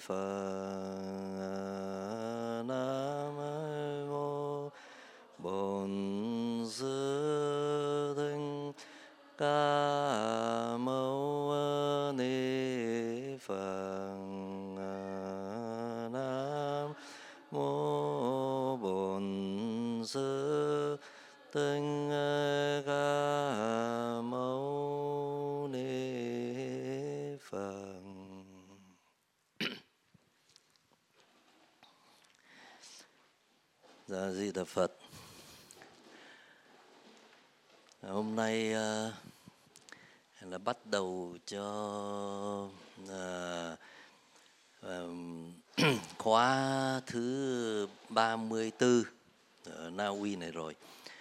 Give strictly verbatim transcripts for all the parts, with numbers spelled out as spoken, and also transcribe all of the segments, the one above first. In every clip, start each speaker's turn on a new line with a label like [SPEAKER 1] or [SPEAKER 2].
[SPEAKER 1] Phật. Nam mô Bổn Sư Thích Ca Mâu Ni Phật. Nam mô Bổn Sư Thích Ca Mâu Ni Phật. Dạ Di Đà Phật. Hôm nay uh, là bắt đầu cho uh, uh, khóa thứ ba mươi tư ở Na Uy này rồi.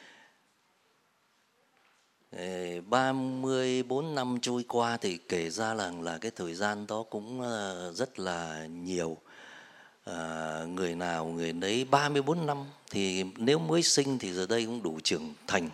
[SPEAKER 1] ba mươi bốn năm trôi qua thì kể ra là, là cái thời gian đó cũng uh, rất là nhiều. À, người nào người nấy ba mươi bốn năm, thì nếu mới sinh thì giờ đây cũng đủ trưởng thành.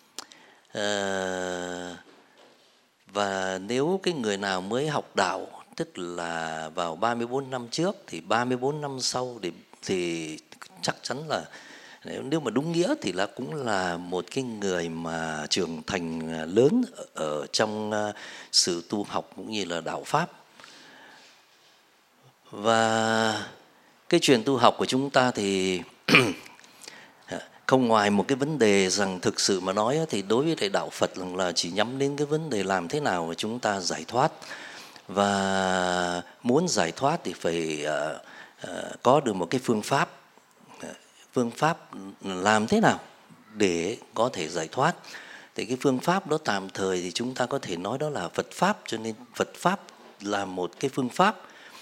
[SPEAKER 1] À, và nếu cái người nào mới học đạo, tức là vào ba mươi bốn năm trước, thì ba mươi bốn năm sau thì, thì chắc chắn là nếu mà đúng nghĩa thì là cũng là một cái người mà trưởng thành lớn ở trong sự tu học cũng như là đạo Pháp. Và cái chuyện tu học của chúng ta thì không ngoài một cái vấn đề rằng thực sự mà nói thì đối với thầy đạo Phật là chỉ nhắm đến cái vấn đề làm thế nào mà chúng ta giải thoát. Và muốn giải thoát thì phải uh, uh, có được một cái phương pháp. Phương pháp làm thế nào để có thể giải thoát. Thì cái phương pháp đó tạm thời thì chúng ta có thể nói đó là Phật Pháp. Cho nên Phật Pháp là một cái phương pháp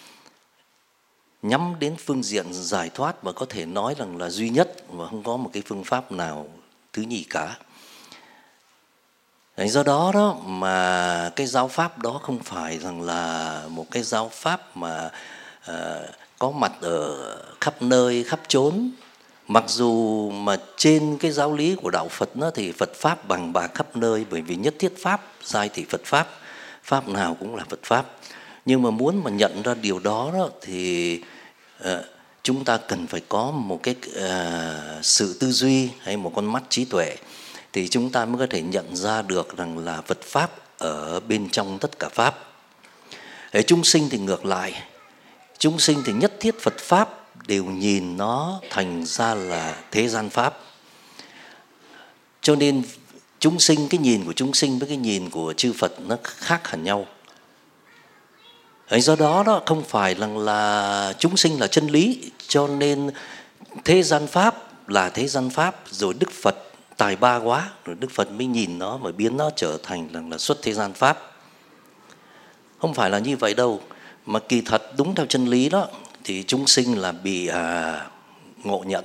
[SPEAKER 1] nhắm đến phương diện giải thoát, và có thể nói rằng là duy nhất, và không có một cái phương pháp nào thứ nhì cả. Đấy, do đó đó mà cái giáo pháp đó không phải rằng là một cái giáo pháp mà uh, có mặt ở khắp nơi khắp chốn. Mặc dù mà trên cái giáo lý của đạo Phật đó, thì Phật Pháp bằng bạc khắp nơi, bởi vì nhất thiết Pháp, giai thị Phật Pháp, Pháp nào cũng là Phật Pháp. Nhưng mà muốn mà nhận ra điều đó, đó thì uh, chúng ta cần phải có một cái uh, sự tư duy hay một con mắt trí tuệ, thì chúng ta mới có thể nhận ra được rằng là Phật Pháp ở bên trong tất cả Pháp. Ở chúng sinh thì ngược lại, chúng sinh thì nhất thiết Phật Pháp đều nhìn nó thành ra là thế gian Pháp. Cho nên chúng sinh, cái nhìn của chúng sinh với cái nhìn của chư Phật nó khác hẳn nhau. Ấy do đó đó không phải rằng là chúng sinh là chân lý, cho nên thế gian Pháp là thế gian Pháp, rồi Đức Phật tài ba quá, rồi Đức Phật mới nhìn nó và biến nó trở thành là, là xuất thế gian Pháp. Không phải là như vậy đâu, mà kỳ thật đúng theo chân lý đó thì chúng sinh là bị à, ngộ nhận.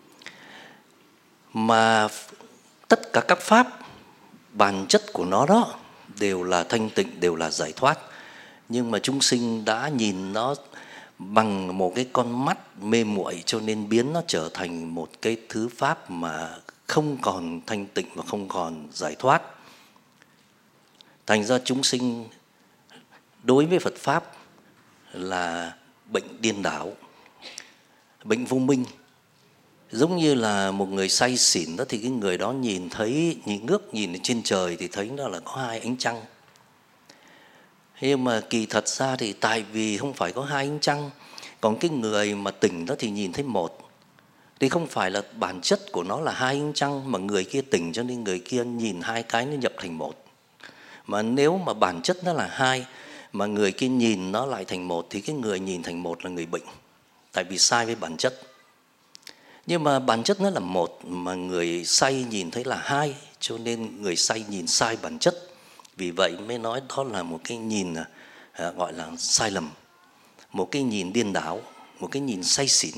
[SPEAKER 1] Mà tất cả các Pháp, bản chất của nó đó đều là thanh tịnh, đều là giải thoát. Nhưng mà chúng sinh đã nhìn nó bằng một cái con mắt mê muội, cho nên biến nó trở thành một cái thứ Pháp mà không còn thanh tịnh và không còn giải thoát. Thành ra chúng sinh đối với Phật Pháp là bệnh điên đảo, bệnh vô minh. Giống như là một người say xỉn đó, thì cái người đó nhìn thấy, nhìn ngước nhìn lên trên trời thì thấy đó là có hai ánh trăng. Nhưng mà kỳ thật ra thì tại vì không phải có hai ánh trăng, còn cái người mà tỉnh đó thì nhìn thấy một. Thì không phải là bản chất của nó là hai ánh trăng, mà người kia tỉnh cho nên người kia nhìn hai cái nó nhập thành một. Mà nếu mà bản chất nó là hai, mà người kia nhìn nó lại thành một, thì cái người nhìn thành một là người bệnh, tại vì sai với bản chất. Nhưng mà bản chất nó là một, mà người say nhìn thấy là hai, cho nên người say nhìn sai bản chất. Vì vậy mới nói đó là một cái nhìn à, gọi là sai lầm, một cái nhìn điên đảo, một cái nhìn say xỉn.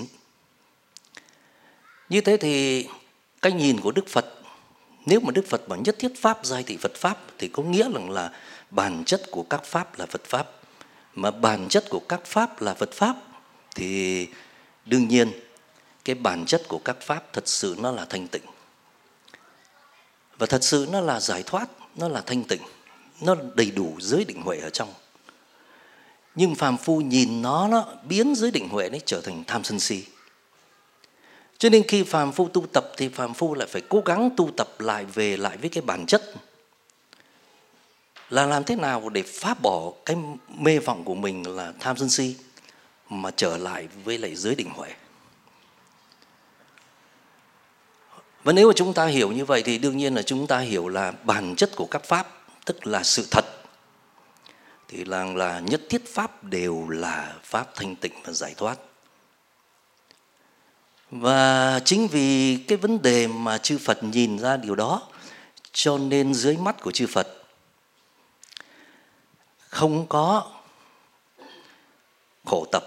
[SPEAKER 1] Như thế thì cái nhìn của Đức Phật, nếu mà Đức Phật bảo nhất thiết Pháp giai thị Phật Pháp, thì có nghĩa rằng là bản chất của các Pháp là Phật Pháp. Mà bản chất của các Pháp là Phật Pháp, thì đương nhiên cái bản chất của các Pháp thật sự nó là thanh tịnh. Và thật sự nó là giải thoát, nó là thanh tịnh, nó đầy đủ giới định huệ ở trong. Nhưng phàm phu nhìn nó, nó biến giới định huệ nó trở thành tham sân si. Cho nên khi phàm phu tu tập thì phàm phu lại phải cố gắng tu tập lại về lại với cái bản chất, là làm thế nào để phá bỏ cái mê vọng của mình là tham sân si mà trở lại với lại giới định huệ. Và nếu mà chúng ta hiểu như vậy thì đương nhiên là chúng ta hiểu là bản chất của các pháp, tức là sự thật, thì là, là nhất thiết pháp đều là pháp thanh tịnh và giải thoát. Và chính vì cái vấn đề mà chư Phật nhìn ra điều đó, cho nên dưới mắt của chư Phật không có khổ tập.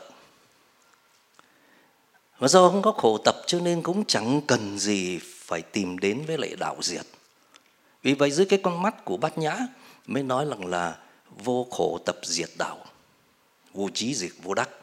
[SPEAKER 1] Và do không có khổ tập cho nên cũng chẳng cần gì phải tìm đến với lại đạo diệt. Vì vậy dưới cái con mắt của Bát Nhã mới nói rằng là vô khổ tập diệt đạo, vô trí diệt vô đắc.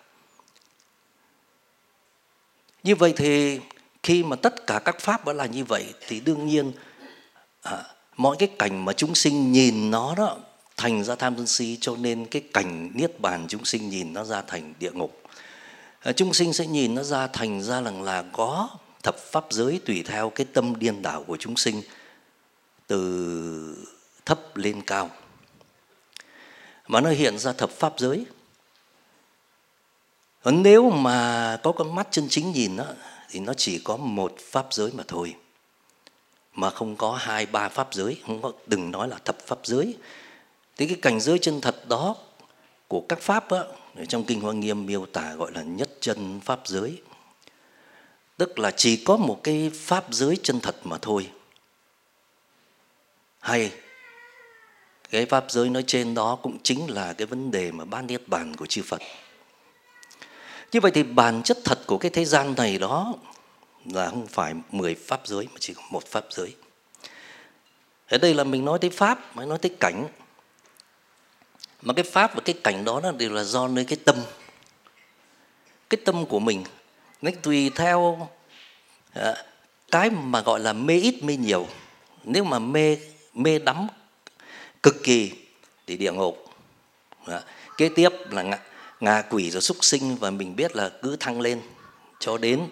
[SPEAKER 1] Như vậy thì khi mà tất cả các pháp đã là như vậy thì đương nhiên à, mọi cái cảnh mà chúng sinh nhìn nó đó thành ra tham sân si, cho nên cái cảnh niết bàn chúng sinh nhìn nó ra thành địa ngục. À, chúng sinh sẽ nhìn nó ra thành ra rằng là có thập pháp giới tùy theo cái tâm điên đảo của chúng sinh, từ thấp lên cao mà nó hiện ra thập pháp giới. Còn nếu mà có con mắt chân chính nhìn đó, thì nó chỉ có một pháp giới mà thôi, mà không có hai ba pháp giới, không có, đừng nói là thập pháp giới. Thì cái cảnh giới chân thật đó của các pháp đó, trong Kinh Hoa Nghiêm miêu tả gọi là nhất chân pháp giới, tức là chỉ có một cái pháp giới chân thật mà thôi. Hay cái pháp giới nói trên đó cũng chính là cái vấn đề mà bát niết bàn của chư Phật. Như vậy thì bản chất thật của cái thế gian này đó là không phải mười pháp giới mà chỉ có một pháp giới. Ở đây là mình nói tới pháp, mới nói tới cảnh. Mà cái pháp và cái cảnh đó nó đều là do nơi cái tâm. Cái tâm của mình nó tùy theo cái mà gọi là mê ít mê nhiều. Nếu mà mê mê đắm cực kỳ thì địa ngục. Kế tiếp là ngạ, ngạ quỷ rồi súc sinh, và mình biết là cứ thăng lên cho đến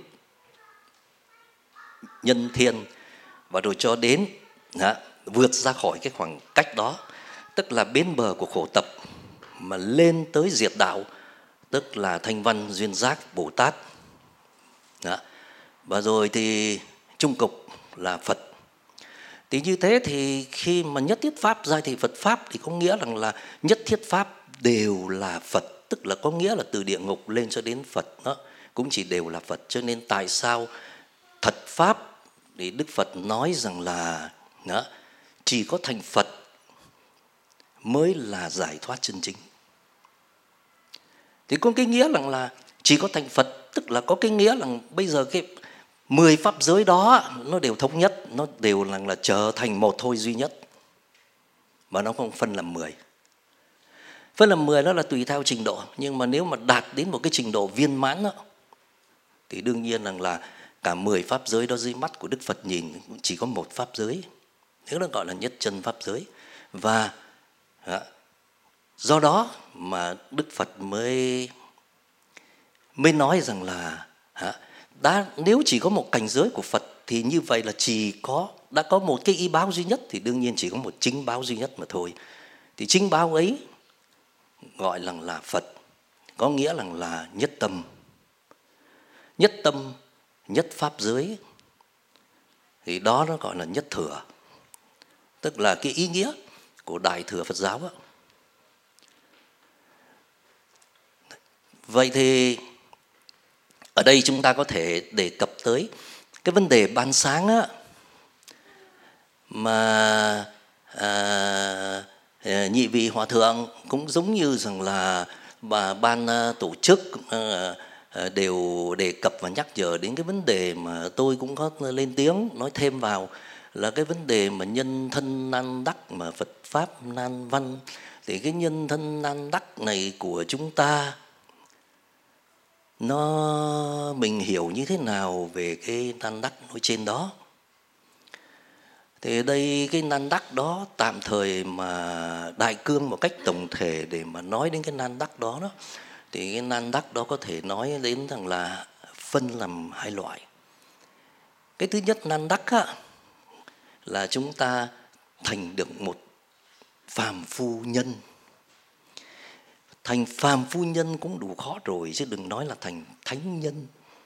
[SPEAKER 1] nhân thiên, và rồi cho đến đó, vượt ra khỏi cái khoảng cách đó, tức là bến bờ của khổ tập, mà lên tới diệt đạo, tức là Thanh Văn Duyên Giác Bồ Tát. Đó. Và rồi thì trung cục là Phật. Thì như thế thì khi mà nhất thiết pháp ra thì Phật pháp, thì có nghĩa rằng là nhất thiết pháp đều là Phật, tức là có nghĩa là từ địa ngục lên cho đến Phật đó cũng chỉ đều là Phật. Cho nên tại sao thật pháp thì Đức Phật nói rằng là đó, chỉ có thành Phật mới là giải thoát chân chính. Thì có cái nghĩa rằng là chỉ có thành Phật, tức là có cái nghĩa rằng bây giờ cái mười pháp giới đó nó đều thống nhất, nó đều là, là trở thành một thôi duy nhất, mà nó không phân làm mười. Phân làm mười đó là tùy theo trình độ, nhưng mà nếu mà đạt đến một cái trình độ viên mãn đó, thì đương nhiên rằng là cả mười pháp giới đó dưới mắt của Đức Phật nhìn chỉ có một pháp giới, thế nó gọi là nhất chân pháp giới. Và do đó mà Đức Phật mới mới nói rằng là đã, nếu chỉ có một cảnh giới của Phật thì như vậy là chỉ có đã có một cái y báo duy nhất, thì đương nhiên chỉ có một chính báo duy nhất mà thôi. Thì chính báo ấy gọi là là Phật, có nghĩa là là nhất tâm. Nhất tâm, nhất pháp giới, thì đó nó gọi là nhất thừa, tức là cái ý nghĩa của Đại Thừa Phật giáo đó. Vậy thì ở đây chúng ta có thể đề cập tới cái vấn đề ban sáng á, mà à, nhị vị hòa thượng cũng giống như rằng là bà ban tổ chức à, đều đề cập và nhắc nhở đến cái vấn đề mà tôi cũng có lên tiếng nói thêm vào, là cái vấn đề mà nhân thân nan đắc mà Phật pháp nan văn. Thì cái nhân thân nan đắc này của chúng ta, nó mình hiểu như thế nào về cái nan đắc nói trên đó? Thì ở đây cái nan đắc đó tạm thời mà đại cương một cách tổng thể để mà nói đến cái nan đắc đó đó, thì cái nan đắc đó có thể nói đến rằng là phân làm hai loại. Cái thứ nhất nan đắc á, là chúng ta thành được một phàm phu nhân. Thành phàm phu nhân cũng đủ khó rồi, chứ đừng nói là thành thánh nhân.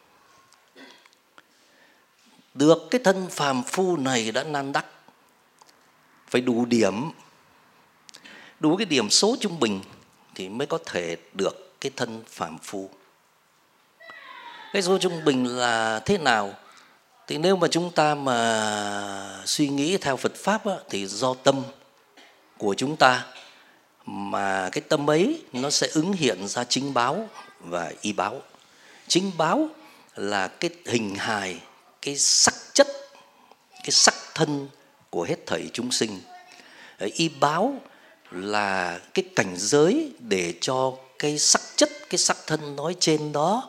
[SPEAKER 1] Được cái thân phàm phu này đã nan đắc, phải đủ điểm, đủ cái điểm số trung bình thì mới có thể được cái thân phàm phu. Cái số trung bình là thế nào? Thì nếu mà chúng ta mà suy nghĩ theo Phật Pháp á, thì do tâm của chúng ta, mà cái tâm ấy nó sẽ ứng hiện ra chính báo và y báo. Chính báo là cái hình hài, cái sắc chất, cái sắc thân của hết thảy chúng sinh. Y báo là cái cảnh giới để cho cái sắc chất, cái sắc thân nói trên đó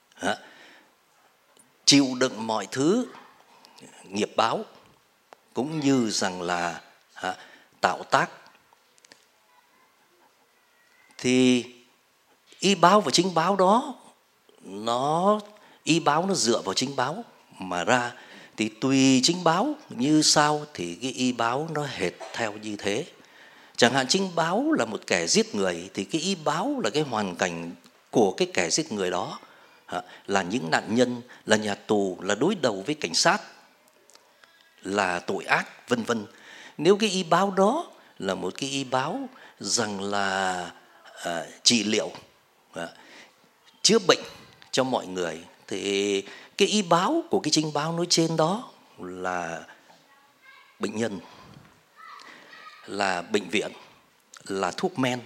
[SPEAKER 1] chịu đựng mọi thứ nghiệp báo, cũng như rằng là tạo tác. Thì y báo và chính báo đó, nó y báo nó dựa vào chính báo mà ra. Thì tùy chính báo như sao thì cái y báo nó hệt theo như thế. Chẳng hạn chính báo là một kẻ giết người, thì cái y báo là cái hoàn cảnh của cái kẻ giết người đó, là những nạn nhân, là nhà tù, là đối đầu với cảnh sát, là tội ác, vân vân. Nếu cái y báo đó là một cái y báo rằng là à, trị liệu, à, chữa bệnh cho mọi người, thì cái y báo của cái chính báo nói trên đó là bệnh nhân, là bệnh viện, là thuốc men.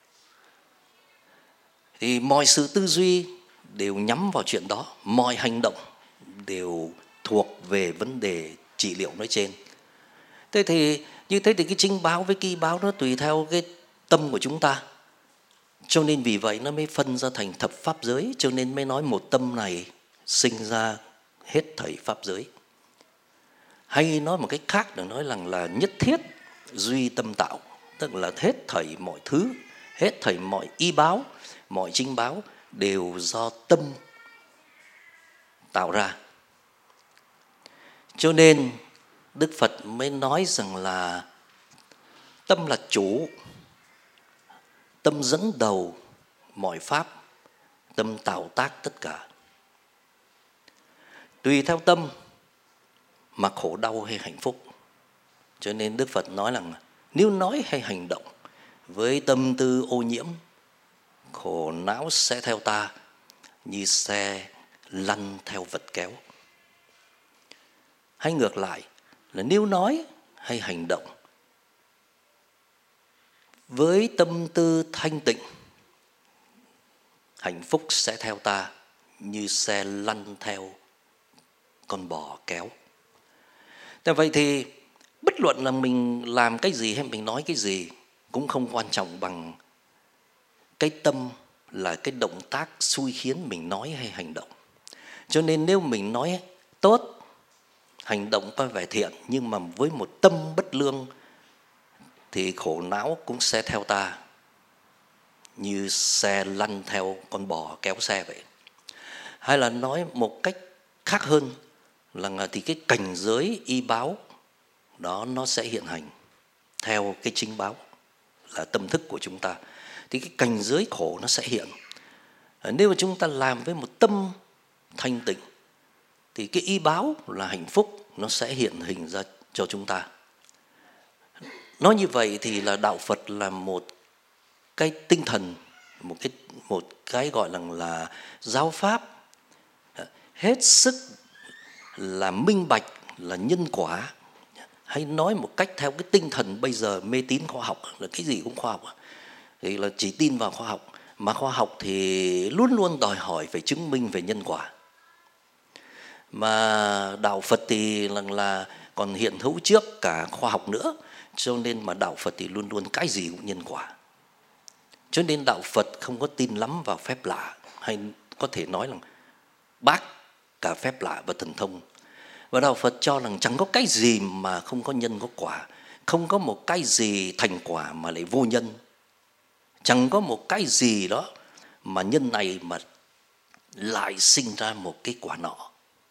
[SPEAKER 1] Thì mọi sự tư duy đều nhắm vào chuyện đó, mọi hành động đều thuộc về vấn đề trị liệu nói trên. Thế thì như thế thì cái chính báo với cái y báo nó tùy theo cái tâm của chúng ta. Cho nên vì vậy nó mới phân ra thành thập pháp giới. Cho nên mới nói một tâm này sinh ra hết thảy pháp giới. Hay nói một cách khác là nói rằng là nhất thiết duy tâm tạo. Tức là hết thảy mọi thứ, hết thảy mọi y báo, mọi chính báo đều do tâm tạo ra. Cho nên Đức Phật mới nói rằng là tâm là chủ, tâm dẫn đầu mọi pháp, tâm tạo tác tất cả. Tùy theo tâm mà khổ đau hay hạnh phúc. Cho nên Đức Phật nói rằng nếu nói hay hành động với tâm tư ô nhiễm, khổ não sẽ theo ta như xe lăn theo vật kéo. Hay ngược lại là nếu nói hay hành động với tâm tư thanh tịnh, hạnh phúc sẽ theo ta như xe lăn theo con bò kéo. Thế vậy thì bất luận là mình làm cái gì hay mình nói cái gì cũng không quan trọng bằng cái tâm là cái động tác xui khiến mình nói hay hành động. Cho nên nếu mình nói tốt, hành động có vẻ thiện, nhưng mà với một tâm bất lương thì khổ não cũng sẽ theo ta như xe lăn theo con bò kéo xe vậy. Hay là nói một cách khác hơn là thì cái cảnh giới y báo đó nó sẽ hiện hành theo cái chính báo là tâm thức của chúng ta. Thì cái cảnh giới khổ nó sẽ hiện. Nếu mà chúng ta làm với một tâm thanh tịnh thì cái y báo là hạnh phúc nó sẽ hiện hình ra cho chúng ta. Nói như vậy thì là đạo Phật là một cái tinh thần, một cái một cái gọi là là giáo pháp hết sức là minh bạch, là nhân quả. Hay nói một cách theo cái tinh thần bây giờ mê tín khoa học là cái gì cũng khoa học, thì là chỉ tin vào khoa học, mà khoa học thì luôn luôn đòi hỏi phải chứng minh về nhân quả. Mà đạo Phật thì là, là còn hiện hữu trước cả khoa học nữa, cho nên mà đạo Phật thì luôn luôn cái gì cũng nhân quả. Cho nên đạo Phật không có tin lắm vào phép lạ, hay có thể nói là bác cả phép lạ và thần thông. Và đạo Phật cho rằng chẳng có cái gì mà không có nhân có quả, không có một cái gì thành quả mà lại vô nhân, chẳng có một cái gì đó mà nhân này mà lại sinh ra một cái quả nọ.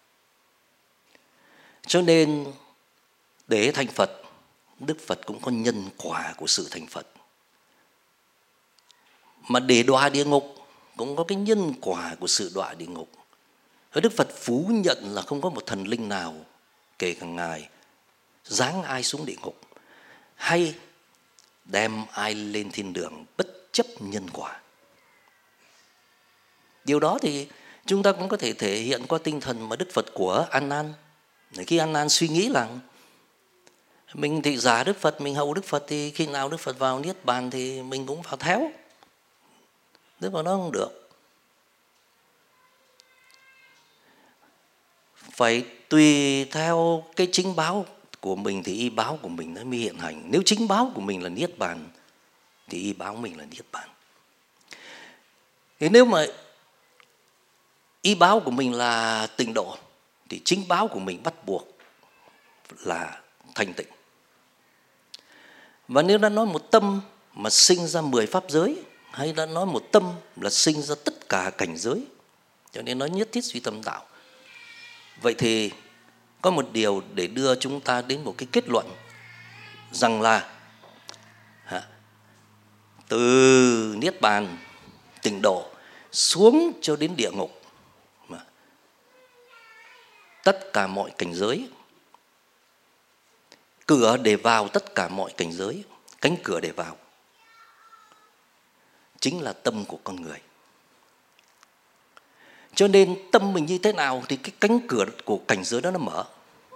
[SPEAKER 1] Cho nên để thành Phật, Đức Phật cũng có nhân quả của sự thành Phật. Mà để đọa địa ngục cũng có cái nhân quả của sự đọa địa ngục. Đức Phật phủ nhận là không có một thần linh nào, kể cả Ngài, giáng ai xuống địa ngục hay đem ai lên thiên đường bất chấp nhân quả. Điều đó thì chúng ta cũng có thể thể hiện qua tinh thần mà Đức Phật của An Nan. Khi An Nan suy nghĩ là mình thì giả Đức Phật, mình hậu Đức Phật, thì khi nào Đức Phật vào Niết Bàn thì mình cũng vào theo. Đức Phật nói không được. Phải tùy theo cái chính báo của mình thì y báo của mình nó mới hiện hành. Nếu chính báo của mình là Niết Bàn thì y báo mình là Niết Bàn. Thế nếu mà y báo của mình là tịnh độ thì chính báo của mình bắt buộc là thanh tịnh. Và nếu đã nói một tâm mà sinh ra mười pháp giới, hay đã nói một tâm là sinh ra tất cả cảnh giới, cho nên nó nhất thiết duy tâm đạo. Vậy thì có một điều để đưa chúng ta đến một cái kết luận rằng là hả, từ Niết Bàn, tịnh độ xuống cho đến địa ngục, mà tất cả mọi cảnh giới, cửa để vào tất cả mọi cảnh giới, cánh cửa để vào chính là tâm của con người. Cho nên tâm mình như thế nào thì cái cánh cửa của cảnh giới đó nó mở.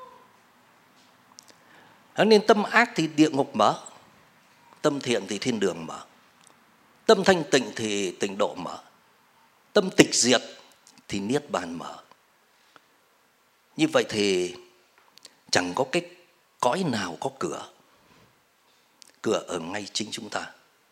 [SPEAKER 1] Nên tâm ác thì địa ngục mở, tâm thiện thì thiên đường mở, tâm thanh tịnh thì tịnh độ mở, tâm tịch diệt thì Niết Bàn mở. Như vậy thì chẳng có cái cõi nào có cửa. Cửa ở ngay chính chúng ta.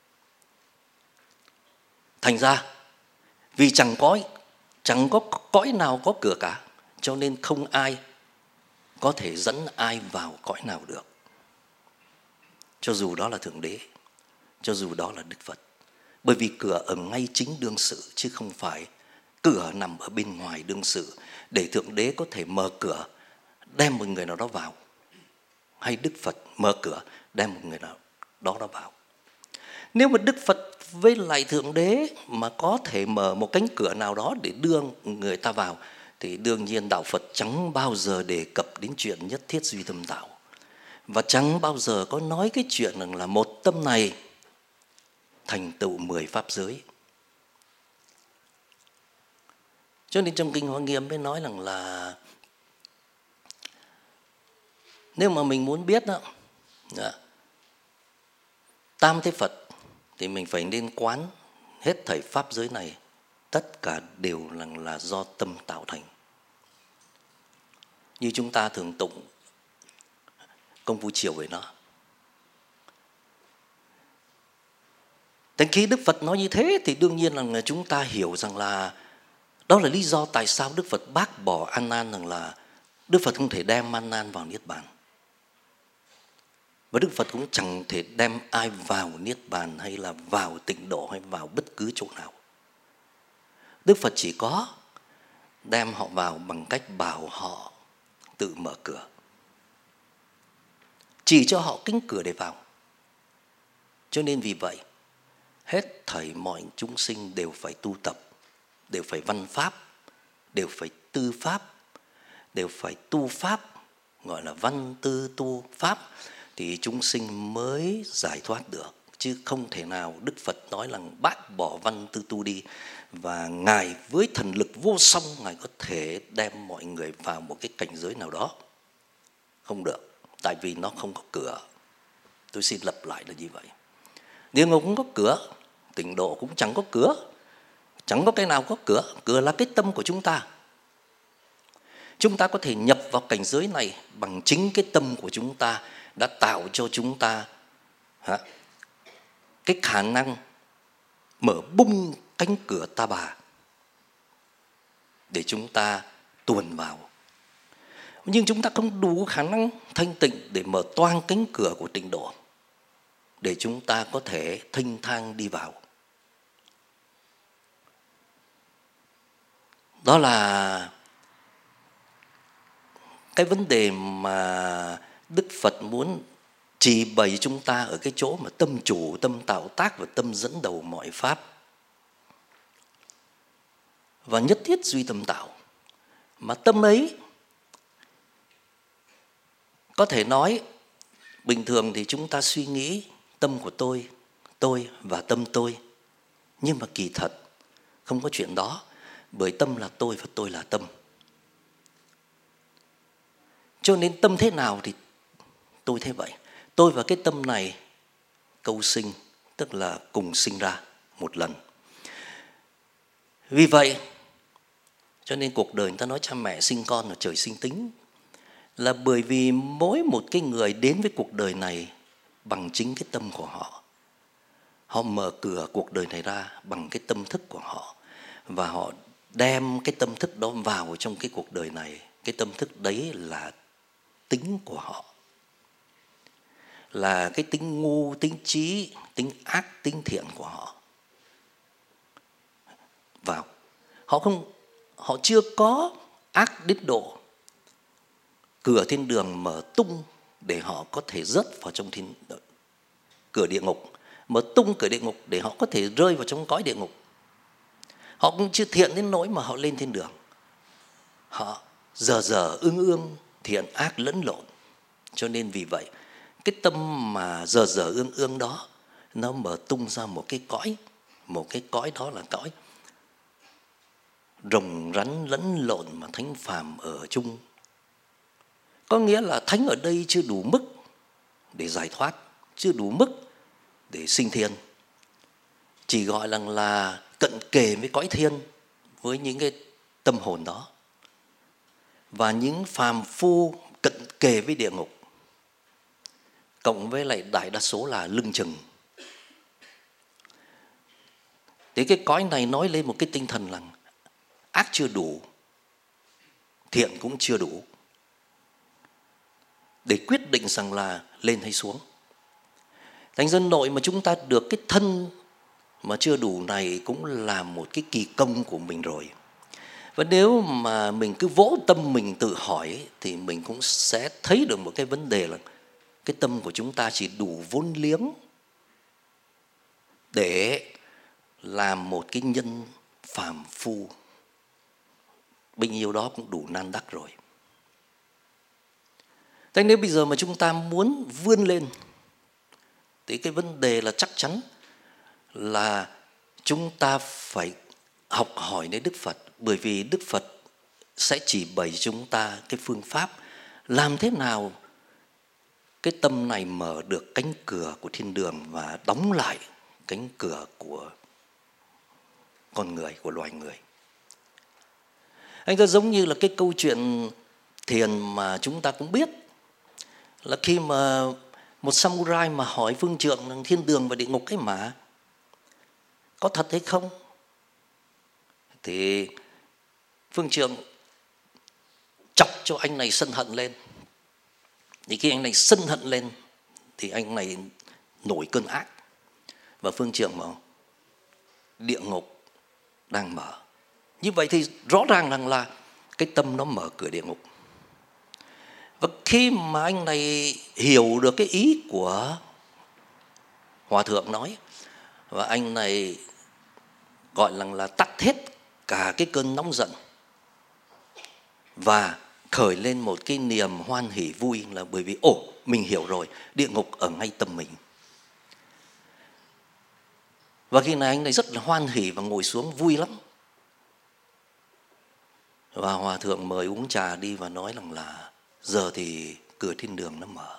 [SPEAKER 1] Thành ra vì chẳng có chẳng có cõi nào có cửa cả, cho nên không ai có thể dẫn ai vào cõi nào được. Cho dù đó là Thượng Đế, cho dù đó là Đức Phật. Bởi vì cửa ở ngay chính đương sự, chứ không phải cửa nằm ở bên ngoài đương sự để Thượng Đế có thể mở cửa đem một người nào đó vào, hay Đức Phật mở cửa đem một người nào đó đó vào. Nếu mà Đức Phật với lại Thượng Đế mà có thể mở một cánh cửa nào đó để đưa người ta vào, thì đương nhiên đạo Phật chẳng bao giờ đề cập đến chuyện nhất thiết duy tâm đạo, và chẳng bao giờ có nói cái chuyện rằng là một tâm này thành tựu mười pháp giới. Cho nên trong Kinh Hoa Nghiêm mới nói rằng là nếu mà mình muốn biết đó, tam thế Phật thì mình phải nên quán hết thảy pháp giới này tất cả đều là, là do tâm tạo thành. Như chúng ta thường tụng công phu chiều về nó. Đến khi Đức Phật nói như thế thì đương nhiên là chúng ta hiểu rằng là đó là lý do tại sao Đức Phật bác bỏ An Nan, rằng là Đức Phật không thể đem An Nan vào Niết Bàn. Và Đức Phật cũng chẳng thể đem ai vào Niết Bàn hay là vào tịnh độ hay vào bất cứ chỗ nào. Đức Phật chỉ có đem họ vào bằng cách bảo họ tự mở cửa, chỉ cho họ cánh cửa để vào. Cho nên vì vậy, hết thảy mọi chúng sinh đều phải tu tập, đều phải văn pháp, đều phải tư pháp, đều phải tu pháp, gọi là văn tư tu pháp, thì chúng sinh mới giải thoát được. Chứ không thể nào Đức Phật nói là bác bỏ văn tư tu đi, và Ngài với thần lực vô song, Ngài có thể đem mọi người vào một cái cảnh giới nào đó. Không được, tại vì nó không có cửa. Tôi xin lặp lại là như vậy. Địa ngục cũng có cửa, tịnh độ cũng chẳng có cửa. Chẳng có cái nào có cửa. Cửa là cái tâm của chúng ta. Chúng ta có thể nhập vào cảnh giới này bằng chính cái tâm của chúng ta đã tạo cho chúng ta hả, cái khả năng mở bung cánh cửa ta bà để chúng ta tuồn vào. Nhưng chúng ta không đủ khả năng thanh tịnh để mở toang cánh cửa của tịnh độ, để chúng ta có thể thênh thang đi vào. Đó là cái vấn đề mà Đức Phật muốn chỉ bày chúng ta ở cái chỗ mà tâm chủ, tâm tạo tác và tâm dẫn đầu mọi pháp. Và nhất thiết duy tâm tạo. Mà tâm ấy, có thể nói, bình thường thì chúng ta suy nghĩ tâm của tôi, tôi và tâm tôi. Nhưng mà kỳ thật, không có chuyện đó. Bởi tâm là tôi và tôi là tâm. Cho nên tâm thế nào thì tôi thế vậy. Tôi và cái tâm này câu sinh, tức là cùng sinh ra một lần. Vì vậy, cho nên cuộc đời người ta nói cha mẹ sinh con là trời sinh tính. Là bởi vì mỗi một cái người đến với cuộc đời này bằng chính cái tâm của họ. Họ mở cửa cuộc đời này ra bằng cái tâm thức của họ. Và họ đem cái tâm thức đó vào trong cái cuộc đời này. Cái tâm thức đấy là tính của họ. Là cái tính ngu, tính trí, tính ác, tính thiện của họ. Vào. Họ không, họ chưa có ác đến độ cửa thiên đường mở tung để họ có thể rớt vào trong thiên, cửa địa ngục. Mở tung cửa địa ngục để họ có thể rơi vào trong cõi địa ngục. Họ cũng chưa thiện đến nỗi mà họ lên thiên đường. Họ giờ giờ ương ương, thiện ác lẫn lộn. Cho nên vì vậy, cái tâm mà giờ giờ ương ương đó, nó mở tung ra một cái cõi. Một cái cõi đó là cõi rồng rắn lẫn lộn mà thánh phàm ở chung. Có nghĩa là thánh ở đây chưa đủ mức để giải thoát, chưa đủ mức để sinh thiên. Chỉ gọi là, là cận kề với cõi thiên, với những cái tâm hồn đó. Và những phàm phu cận kề với địa ngục, cộng với lại đại đa số là lưng chừng. Thế cái cõi này nói lên một cái tinh thần là ác chưa đủ, thiện cũng chưa đủ, để quyết định rằng là lên hay xuống. Thành dân nội mà chúng ta được cái thân mà chưa đủ này cũng là một cái kỳ công của mình rồi. Và nếu mà mình cứ vỗ tâm mình tự hỏi thì mình cũng sẽ thấy được một cái vấn đề là cái tâm của chúng ta chỉ đủ vốn liếng để làm một cái nhân phàm phu. Bấy nhiêu đó cũng đủ nan đắc rồi. Thế nếu bây giờ mà chúng ta muốn vươn lên thì cái vấn đề là chắc chắn là chúng ta phải học hỏi đến Đức Phật. Bởi vì Đức Phật sẽ chỉ bày chúng ta cái phương pháp làm thế nào cái tâm này mở được cánh cửa của thiên đường và đóng lại cánh cửa của con người, của loài người. Anh ta giống như là cái câu chuyện thiền mà chúng ta cũng biết, là khi mà một samurai mà hỏi phương trượng rằng thiên đường và địa ngục cái mà có thật hay không, thì phương trượng chọc cho anh này sân hận lên. Thì khi anh này sân hận lên thì anh này nổi cơn ác. Và phương trượng bảo địa ngục đang mở. Như vậy thì rõ ràng rằng là cái tâm nó mở cửa địa ngục. Và khi mà anh này hiểu được cái ý của Hòa thượng nói, và anh này gọi là, là tắt hết cả cái cơn nóng giận và khởi lên một cái niềm hoan hỉ vui, là bởi vì ồ, mình hiểu rồi, địa ngục ở ngay tâm mình. Và khi này anh này rất là hoan hỉ và ngồi xuống vui lắm. Và Hòa thượng mời uống trà đi và nói rằng là giờ thì cửa thiên đường nó mở.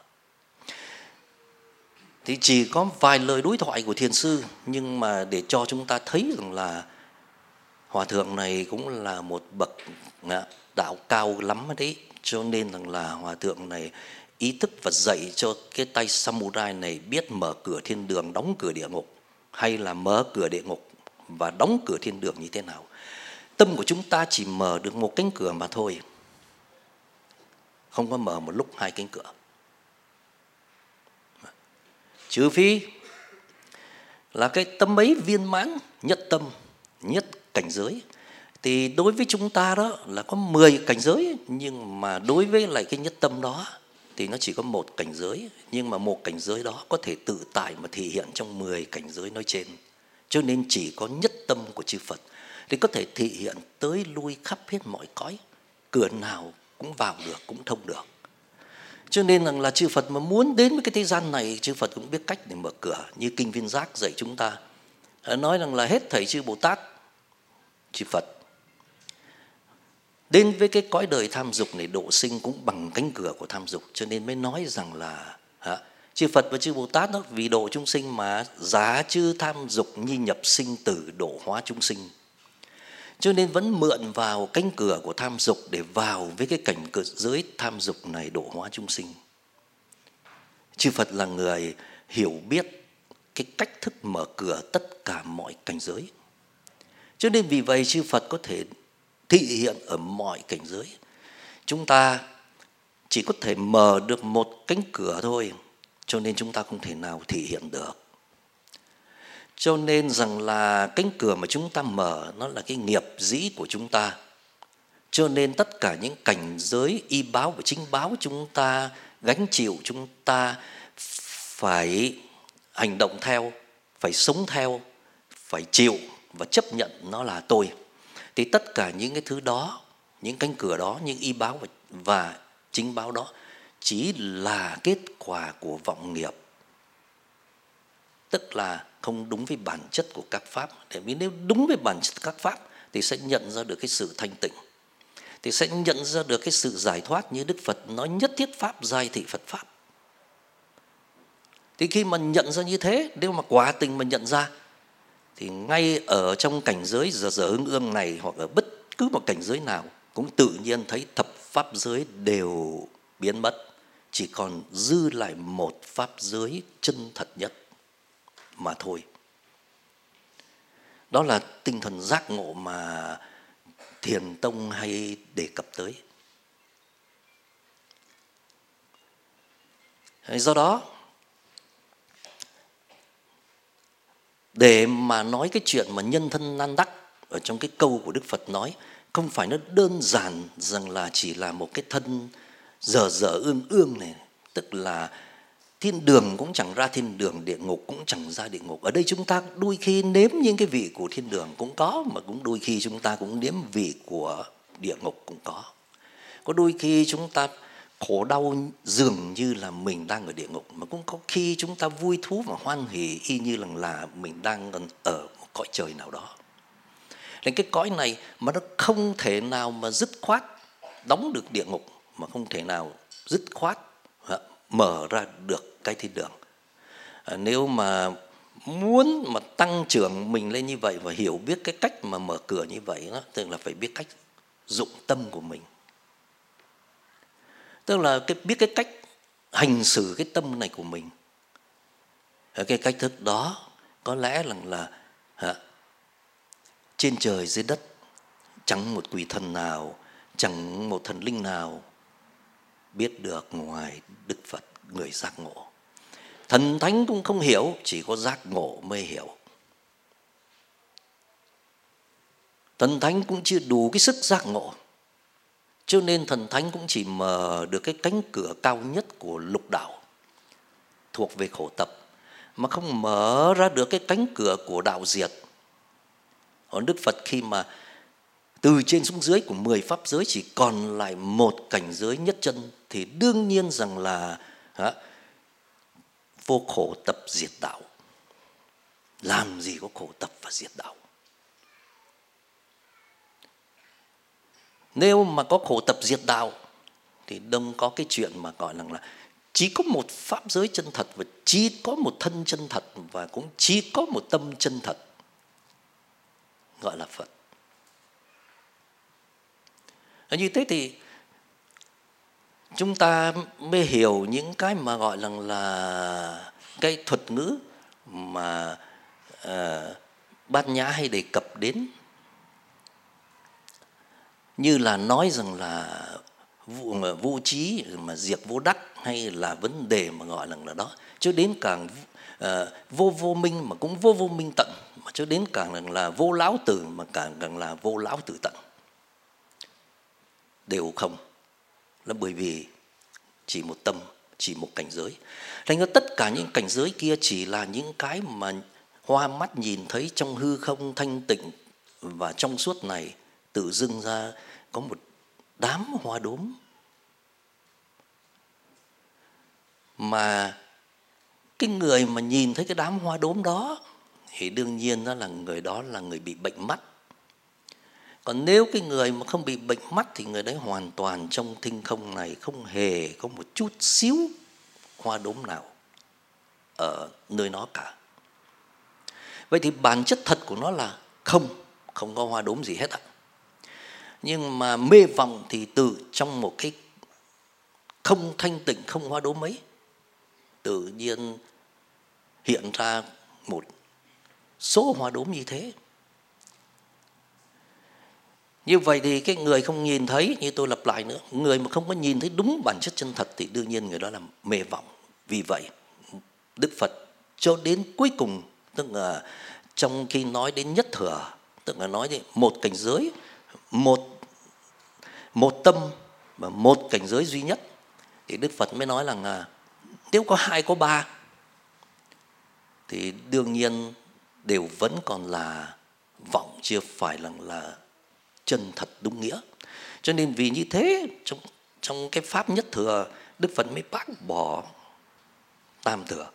[SPEAKER 1] Thì chỉ có vài lời đối thoại của thiền sư, nhưng mà để cho chúng ta thấy rằng là Hòa thượng này cũng là một bậc đạo cao lắm đấy. Cho nên rằng là Hòa thượng này ý thức và dạy cho cái tay samurai này biết mở cửa thiên đường, đóng cửa địa ngục, hay là mở cửa địa ngục và đóng cửa thiên đường như thế nào. Tâm của chúng ta chỉ mở được một cánh cửa mà thôi. không có mở một lúc hai cánh cửa. Trừ phi là cái tâm ấy viên mãn, nhất tâm, nhất cảnh giới. Thì đối với chúng ta đó là có mười cảnh giới, nhưng mà đối với lại cái nhất tâm đó thì nó chỉ có một cảnh giới. Nhưng mà một cảnh giới đó có thể tự tại mà thể hiện trong mười cảnh giới nói trên. Cho nên chỉ có nhất tâm của chư Phật thì có thể thể hiện tới lui khắp hết mọi cõi, cửa nào cũng vào được, cũng thông được. Cho nên rằng là chư Phật mà muốn đến với cái thế gian này, chư Phật cũng biết cách để mở cửa. Như Kinh Viên Giác dạy chúng ta, nói rằng là hết thảy chư Bồ Tát, chư Phật đến với cái cõi đời tham dục này độ sinh cũng bằng cánh cửa của tham dục. Cho nên mới nói rằng là hả, chư Phật và chư Bồ Tát đó vì độ chúng sinh mà giá chư tham dục như nhập sinh tử độ hóa chúng sinh. Cho nên vẫn mượn vào cánh cửa của tham dục để vào với cái cảnh giới tham dục này độ hóa chúng sinh. Chư Phật là người hiểu biết cái cách thức mở cửa tất cả mọi cảnh giới. Cho nên vì vậy chư Phật có thể thị hiện ở mọi cảnh giới. Chúng ta chỉ có thể mở được một cánh cửa thôi, cho nên chúng ta không thể nào thị hiện được. Cho nên rằng là cánh cửa mà chúng ta mở nó là cái nghiệp dĩ của chúng ta. Cho nên tất cả những cảnh giới y báo và chính báo chúng ta gánh chịu, chúng ta phải hành động theo, phải sống theo, phải chịu và chấp nhận nó là tôi. Thì tất cả những cái thứ đó, những cánh cửa đó, những y báo và, và chính báo đó chỉ là kết quả của vọng nghiệp. Tức là không đúng với bản chất của các pháp. Tại vì nếu đúng với bản chất các pháp thì sẽ nhận ra được cái sự thanh tịnh, thì sẽ nhận ra được cái sự giải thoát. Như Đức Phật nói nhất thiết pháp giai thị Phật pháp. Thì khi mà nhận ra như thế, nếu mà quả tình mà nhận ra, thì ngay ở trong cảnh giới giờ giờ ưng ương này, hoặc ở bất cứ một cảnh giới nào, cũng tự nhiên thấy thập pháp giới đều biến mất, chỉ còn dư lại một pháp giới chân thật nhất mà thôi. Đó là tinh thần giác ngộ mà Thiền Tông hay đề cập tới. Do đó, để mà nói cái chuyện mà nhân thân nan đắc ở trong cái câu của Đức Phật nói, không phải nó đơn giản rằng là chỉ là một cái thân dở dở ương ương này, tức là thiên đường cũng chẳng ra thiên đường, địa ngục cũng chẳng ra địa ngục. Ở đây chúng ta đôi khi nếm những cái vị của thiên đường cũng có, mà cũng đôi khi chúng ta cũng nếm vị của địa ngục cũng có. Có đôi khi chúng ta khổ đau dường như là mình đang ở địa ngục, mà cũng có khi chúng ta vui thú và hoan hỉ y như là, là mình đang ở một cõi trời nào đó. Nên cái cõi này mà nó không thể nào mà dứt khoát đóng được địa ngục, mà không thể nào dứt khoát mở ra được cái thiên đường. À, nếu mà muốn mà tăng trưởng mình lên như vậy và hiểu biết cái cách mà mở cửa như vậy đó, tức là phải biết cách dụng tâm của mình. Tức là cái, biết cái cách hành xử cái tâm này của mình. Ở cái cách thức đó có lẽ là, là hả, trên trời dưới đất chẳng một quỷ thần nào, chẳng một thần linh nào biết được ngoài Đức Phật, người giác ngộ. Thần thánh cũng không hiểu, chỉ có giác ngộ mới hiểu. Thần thánh cũng chưa đủ cái sức giác ngộ, cho nên thần thánh cũng chỉ mở được cái cánh cửa cao nhất của lục đạo thuộc về khổ tập, mà không mở ra được cái cánh cửa của đạo diệt. Còn Đức Phật khi mà từ trên xuống dưới của mười pháp giới chỉ còn lại một cảnh giới nhất chân, thì đương nhiên rằng là hả, vô khổ tập diệt đạo. Làm gì có khổ tập và diệt đạo? Nếu mà có khổ tập diệt đạo thì đâu có cái chuyện mà gọi là, là chỉ có một pháp giới chân thật, và chỉ có một thân chân thật, và cũng chỉ có một tâm chân thật, gọi là Phật. Như thế thì chúng ta mới hiểu những cái mà gọi là, là cái thuật ngữ mà uh, Bát Nhã hay đề cập đến, như là nói rằng là vô, vô trí mà diệt vô đắc, hay là vấn đề mà gọi là, là đó, cho đến càng uh, vô vô minh mà cũng vô vô minh tận, mà cho đến càng là, là vô lão tử mà càng càng là vô lão tử tận, đều không, là bởi vì chỉ một tâm, chỉ một cảnh giới. Thành ra tất cả những cảnh giới kia chỉ là những cái mà hoa mắt nhìn thấy trong hư không thanh tịnh và trong suốt này, tự dưng ra có một đám hoa đốm. Mà cái người mà nhìn thấy cái đám hoa đốm đó thì đương nhiên đó là người đó là người bị bệnh mắt. Còn nếu cái người mà không bị bệnh mắt thì người đấy hoàn toàn trong thinh không này không hề có một chút xíu hoa đốm nào ở nơi nó cả. Vậy thì bản chất thật của nó là không, không có hoa đốm gì hết ạ. Nhưng mà mê vọng thì từ trong một cái không thanh tịnh, không hoa đốm ấy, tự nhiên hiện ra một số hoa đốm như thế. Như vậy thì cái người không nhìn thấy, như tôi lặp lại nữa, người mà không có nhìn thấy đúng bản chất chân thật thì đương nhiên người đó là mê vọng. Vì vậy Đức Phật cho đến cuối cùng, tức là trong khi nói đến nhất thừa, tức là nói đến một cảnh giới, một, một tâm và một cảnh giới duy nhất, thì Đức Phật mới nói rằng là nếu có hai có ba thì đương nhiên đều vẫn còn là vọng, chưa phải là, là chân thật đúng nghĩa. Cho nên vì như thế, trong, trong cái pháp nhất thừa, Đức Phật mới bác bỏ tam thừa.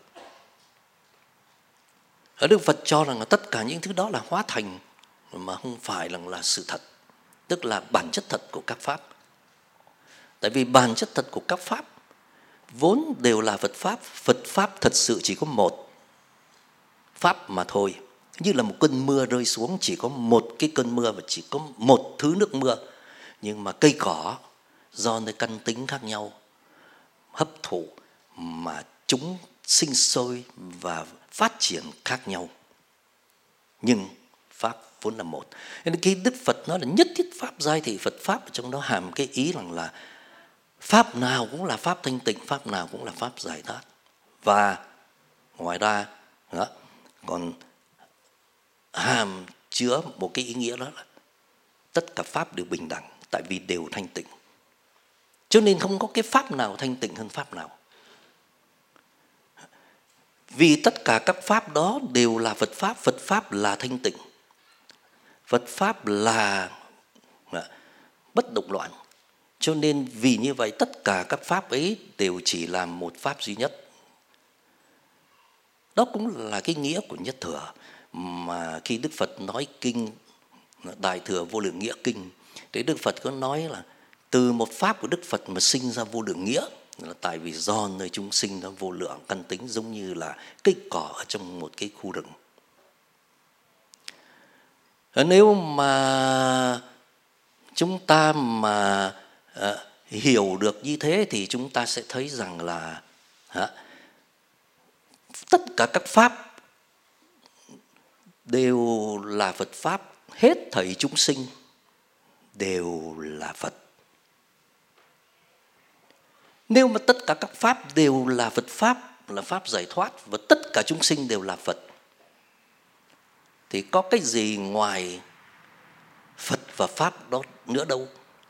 [SPEAKER 1] Ở Đức Phật cho rằng là tất cả những thứ đó là hóa thành mà không phải là, là sự thật, tức là bản chất thật của các pháp. Tại vì bản chất thật của các pháp vốn đều là Phật Pháp. Phật Pháp thật sự chỉ có một Pháp mà thôi. Như là một cơn mưa rơi xuống, chỉ có một cái cơn mưa và chỉ có một thứ nước mưa. Nhưng mà cây cỏ do nơi căn tính khác nhau hấp thụ mà chúng sinh sôi và phát triển khác nhau. Nhưng Pháp vốn là một. Nên khi Đức Phật nói là nhất thiết Pháp giai thị, Phật Pháp ở trong đó hàm cái ý rằng là Pháp nào cũng là Pháp thanh tịnh, Pháp nào cũng là Pháp giải thoát. Và ngoài ra đó, còn hàm chứa một cái ý nghĩa đó là tất cả Pháp đều bình đẳng, tại vì đều thanh tịnh. Cho nên không có cái Pháp nào thanh tịnh hơn Pháp nào. Vì tất cả các Pháp đó đều là Phật Pháp. Phật Pháp là thanh tịnh, Phật Pháp là bất động loạn. Cho nên vì như vậy tất cả các Pháp ấy đều chỉ là một Pháp duy nhất. Đó cũng là cái nghĩa của nhất thừa. Mà khi Đức Phật nói kinh Đại Thừa Vô Lượng Nghĩa Kinh, thì Đức Phật có nói là từ một Pháp của Đức Phật mà sinh ra vô lượng nghĩa, là tại vì do nơi chúng sinh nó vô lượng căn tính, giống như là cây cỏ ở trong một cái khu rừng. Nếu mà chúng ta mà uh, hiểu được như thế thì chúng ta sẽ thấy rằng là uh, tất cả các Pháp đều là Phật Pháp, hết thảy chúng sinh đều là Phật. Nếu mà tất cả các Pháp đều là Phật Pháp, là Pháp giải thoát, và tất cả chúng sinh đều là Phật, thì có cái gì ngoài Phật và Pháp đó nữa đâu.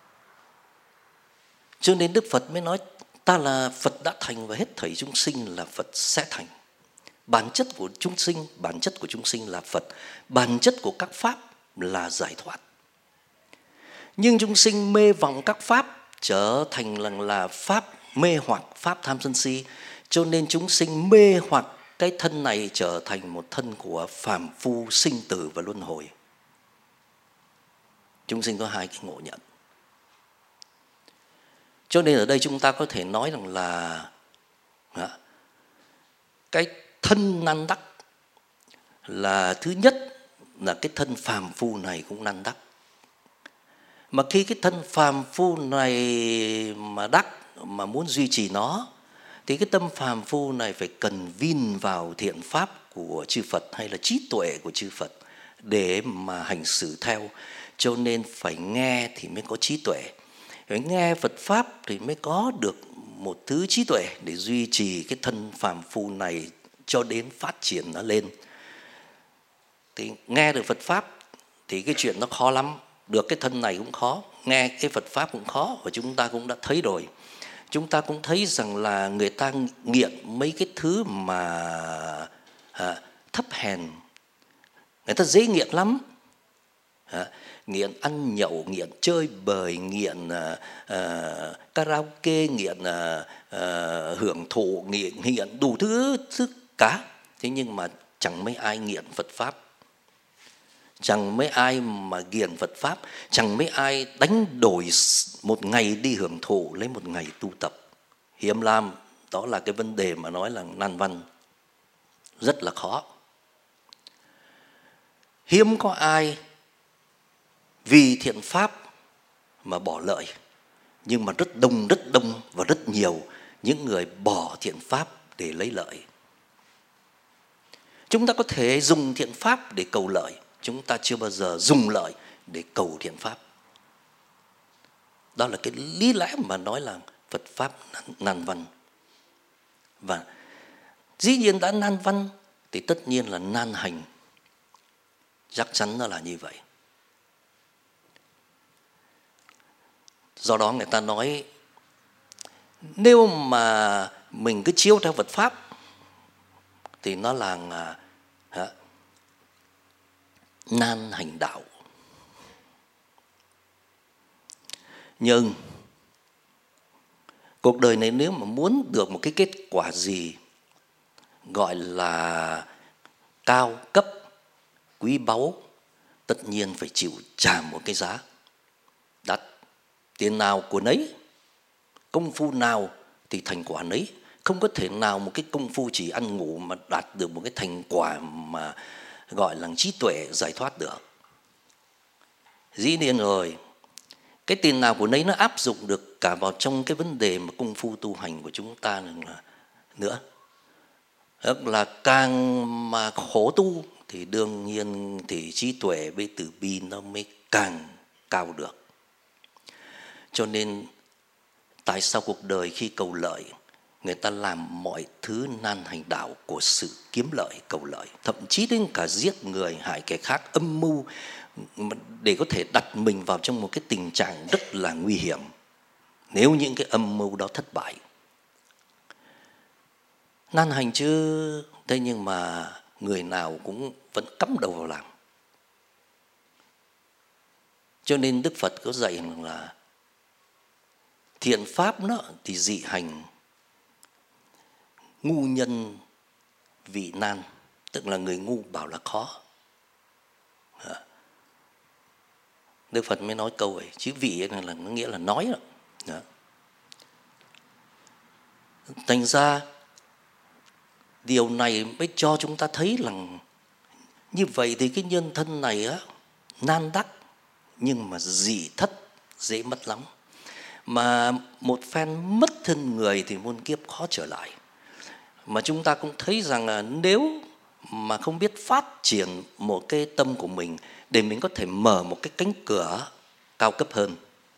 [SPEAKER 1] Cho nên Đức Phật mới nói ta là Phật đã thành và hết thảy chúng sinh là Phật sẽ thành. Bản chất của chúng sinh, bản chất của chúng sinh là Phật, bản chất của các Pháp là giải thoát. Nhưng chúng sinh mê vọng các Pháp trở thành là, là Pháp mê hoặc, Pháp tham sân si. Cho nên chúng sinh mê hoặc cái thân này trở thành một thân của phàm phu sinh tử và luân hồi. Chúng sinh có hai cái ngộ nhận. Cho nên ở đây chúng ta có thể nói rằng là cái thân nan đắc là thứ nhất là cái thân phàm phu này cũng nan đắc. Mà khi cái thân phàm phu này mà đắc, mà muốn duy trì nó, thì cái tâm phàm phu này phải cần vin vào thiện pháp của chư Phật hay là trí tuệ của chư Phật để mà hành xử theo. Cho nên phải nghe thì mới có trí tuệ, Phải nghe Phật Pháp thì mới có được một thứ trí tuệ để duy trì cái thân phàm phu này cho đến phát triển nó lên. Thì nghe được Phật Pháp thì cái chuyện nó khó lắm. Được cái thân này cũng khó, nghe cái Phật Pháp cũng khó. Và chúng ta cũng đã thấy rồi. Chúng ta cũng thấy rằng là người ta nghiện mấy cái thứ mà à, thấp hèn. Người ta dễ nghiện lắm. À, nghiện ăn nhậu, nghiện chơi bời, nghiện uh, uh, karaoke, nghiện uh, uh, hưởng thụ, nghiện, nghiện đủ thứ, thứ cả. Thế nhưng mà chẳng mấy ai nghiện Phật Pháp. Chẳng mấy ai mà nghiện Phật Pháp. Chẳng mấy ai đánh đổi một ngày đi hưởng thụ lấy một ngày tu tập. Hiếm lắm. Đó là cái vấn đề mà nói là nan văn. Rất là khó. Hiếm có ai vì thiện pháp mà bỏ lợi. Nhưng mà rất đông, rất đông và rất nhiều những người bỏ thiện pháp để lấy lợi. Chúng ta có thể dùng thiện pháp để cầu lợi. Chúng ta chưa bao giờ dùng lợi để cầu thiện pháp. Đó là cái lý lẽ mà nói là Phật Pháp nan văn. Và dĩ nhiên đã nan văn thì tất nhiên là nan hành. Chắc chắn nó là như vậy. Do đó người ta nói nếu mà mình cứ chiếu theo Phật Pháp thì nó là à, nan hành đạo. Nhưng cuộc đời này nếu mà muốn được một cái kết quả gì gọi là cao cấp, quý báu, tất nhiên phải chịu trả một cái giá đắt. Tiền nào của nấy, công phu nào thì thành quả nấy. Không có thể nào một cái công phu chỉ ăn ngủ mà đạt được một cái thành quả mà gọi là trí tuệ giải thoát được. Dĩ nhiên rồi, cái tiền nào của nấy nó áp dụng được cả vào trong cái vấn đề mà công phu tu hành của chúng ta nữa. Tức là càng mà khổ tu thì đương nhiên thì trí tuệ với từ bi nó mới càng cao được. Cho nên tại sao cuộc đời khi cầu lợi người ta làm mọi thứ nan hành đạo của sự kiếm lợi, cầu lợi, thậm chí đến cả giết người, hại kẻ khác, âm mưu để có thể đặt mình vào trong một cái tình trạng rất là nguy hiểm nếu những cái âm mưu đó thất bại. Nan hành chứ, thế nhưng mà người nào cũng vẫn cắm đầu vào làm. Cho nên Đức Phật có dạy rằng là thiện pháp nó thì dị hành, ngu nhân vị nan, tức là người ngu bảo là khó. Đức Phật mới nói câu ấy, chứ vị ấy là nó nghĩa là nói đó. Thành ra điều này mới cho chúng ta thấy rằng như vậy thì cái nhân thân này á, nan đắc nhưng mà dị thất, dễ mất lắm. Mà một phen mất thân người thì muôn kiếp khó trở lại. Mà chúng ta cũng thấy rằng là nếu mà không biết phát triển một cái tâm của mình để mình có thể mở một cái cánh cửa cao cấp hơn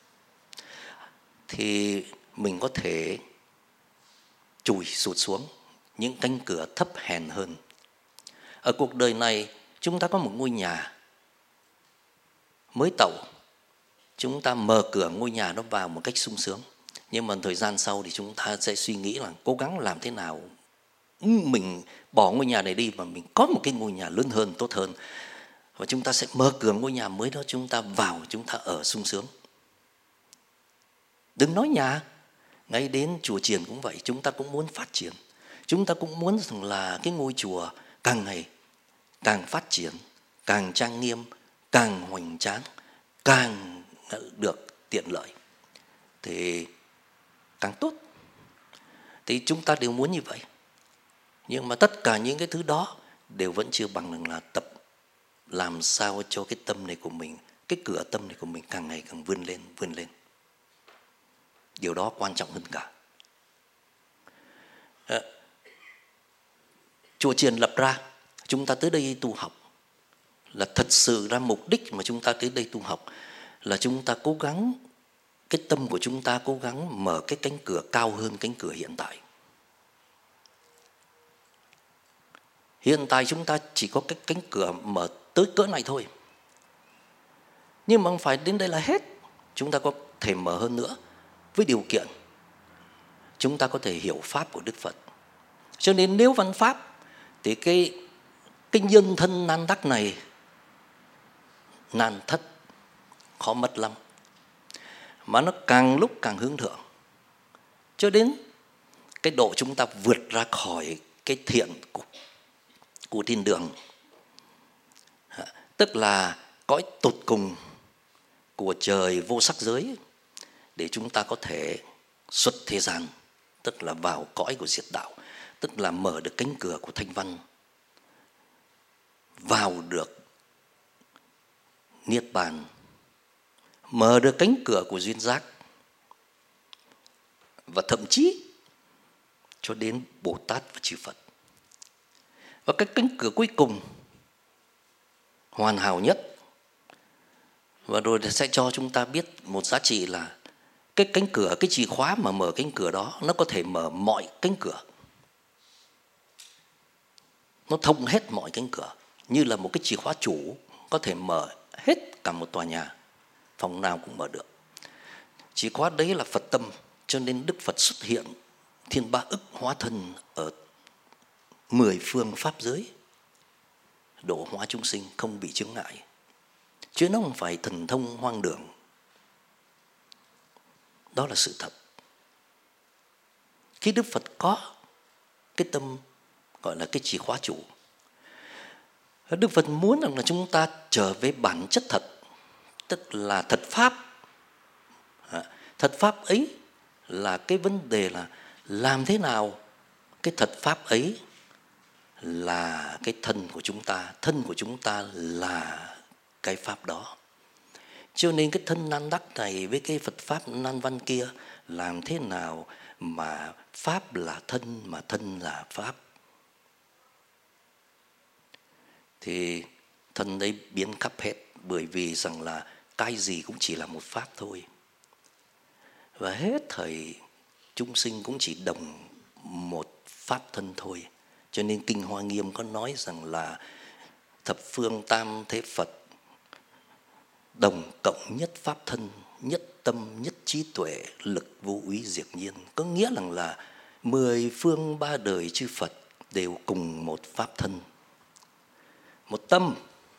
[SPEAKER 1] thì mình có thể chùi sụt xuống những cánh cửa thấp hèn hơn. Ở cuộc đời này chúng ta có một ngôi nhà mới tậu, chúng ta mở cửa ngôi nhà nó vào một cách sung sướng. Nhưng mà thời gian sau thì chúng ta sẽ suy nghĩ là cố gắng làm thế nào mình bỏ ngôi nhà này đi và mình có một cái ngôi nhà lớn hơn, tốt hơn. Và chúng ta sẽ mở cửa ngôi nhà mới đó, chúng ta vào, chúng ta ở sung sướng. Đừng nói nhà, ngay đến chùa chiền cũng vậy, chúng ta cũng muốn phát triển. Chúng ta cũng muốn rằng là cái ngôi chùa càng ngày càng phát triển, càng trang nghiêm, càng hoành tráng, càng được tiện lợi thì càng tốt. Thì chúng ta đều muốn như vậy. Nhưng mà tất cả những cái thứ đó đều vẫn chưa bằng rằng là tập làm sao cho cái tâm này của mình, cái cửa tâm này của mình càng ngày càng vươn lên, vươn lên. Điều đó quan trọng hơn cả. À, chùa chiền lập ra, chúng ta tới đây tu học là thật sự ra mục đích mà chúng ta tới đây tu học là chúng ta cố gắng cái tâm của chúng ta cố gắng mở cái cánh cửa cao hơn cánh cửa hiện tại. Hiện tại chúng ta chỉ có cái cánh cửa mở tới cỡ này thôi. Nhưng mà không phải đến đây là hết. Chúng ta có thể mở hơn nữa với điều kiện chúng ta có thể hiểu pháp của Đức Phật. Cho nên nếu văn pháp thì cái, cái nhân thân nan đắc này nan thất, khó mất lắm. Mà nó càng lúc càng hướng thượng. Cho đến cái độ chúng ta vượt ra khỏi cái thiện của, của thiên đường. Tức là cõi tột cùng của trời vô sắc giới, để chúng ta có thể xuất thế gian, tức là vào cõi của diệt đạo, tức là mở được cánh cửa của thanh văn, vào được niết bàn, mở được cánh cửa của duyên giác, và thậm chí cho đến Bồ Tát và chư Phật. Và cái cánh cửa cuối cùng hoàn hảo nhất, và rồi sẽ cho chúng ta biết một giá trị là cái cánh cửa, cái chìa khóa mà mở cánh cửa đó, nó có thể mở mọi cánh cửa. Nó thông hết mọi cánh cửa, như là một cái chìa khóa chủ có thể mở hết cả một tòa nhà, phòng nào cũng mở được. Chìa khóa đấy là Phật tâm, cho nên Đức Phật xuất hiện thiên ba ức hóa thân ở mười phương pháp giới, độ hóa chúng sinh không bị chướng ngại. Chứ nó không phải thần thông hoang đường. Đó là sự thật. Khi Đức Phật có cái tâm gọi là cái chìa khóa chủ, Đức Phật muốn rằng là chúng ta trở về bản chất thật, tức là thật pháp. Thật pháp ấy là cái vấn đề là làm thế nào cái thật pháp ấy là cái thân của chúng ta, thân của chúng ta là cái pháp đó. Cho nên cái thân nan đắc này với cái Phật pháp nan văn kia, làm thế nào mà pháp là thân mà thân là pháp, thì thân đấy biến khắp hết, bởi vì rằng là cái gì cũng chỉ là một pháp thôi. Và hết thời chúng sinh cũng chỉ đồng một pháp thân thôi. Cho nên Kinh Hoa Nghiêm có nói rằng là thập phương tam thế Phật đồng cộng nhất pháp thân, nhất tâm, nhất trí tuệ, lực vô úy diệt nhiên. Có nghĩa rằng là mười phương ba đời chư Phật đều cùng một pháp thân, một tâm,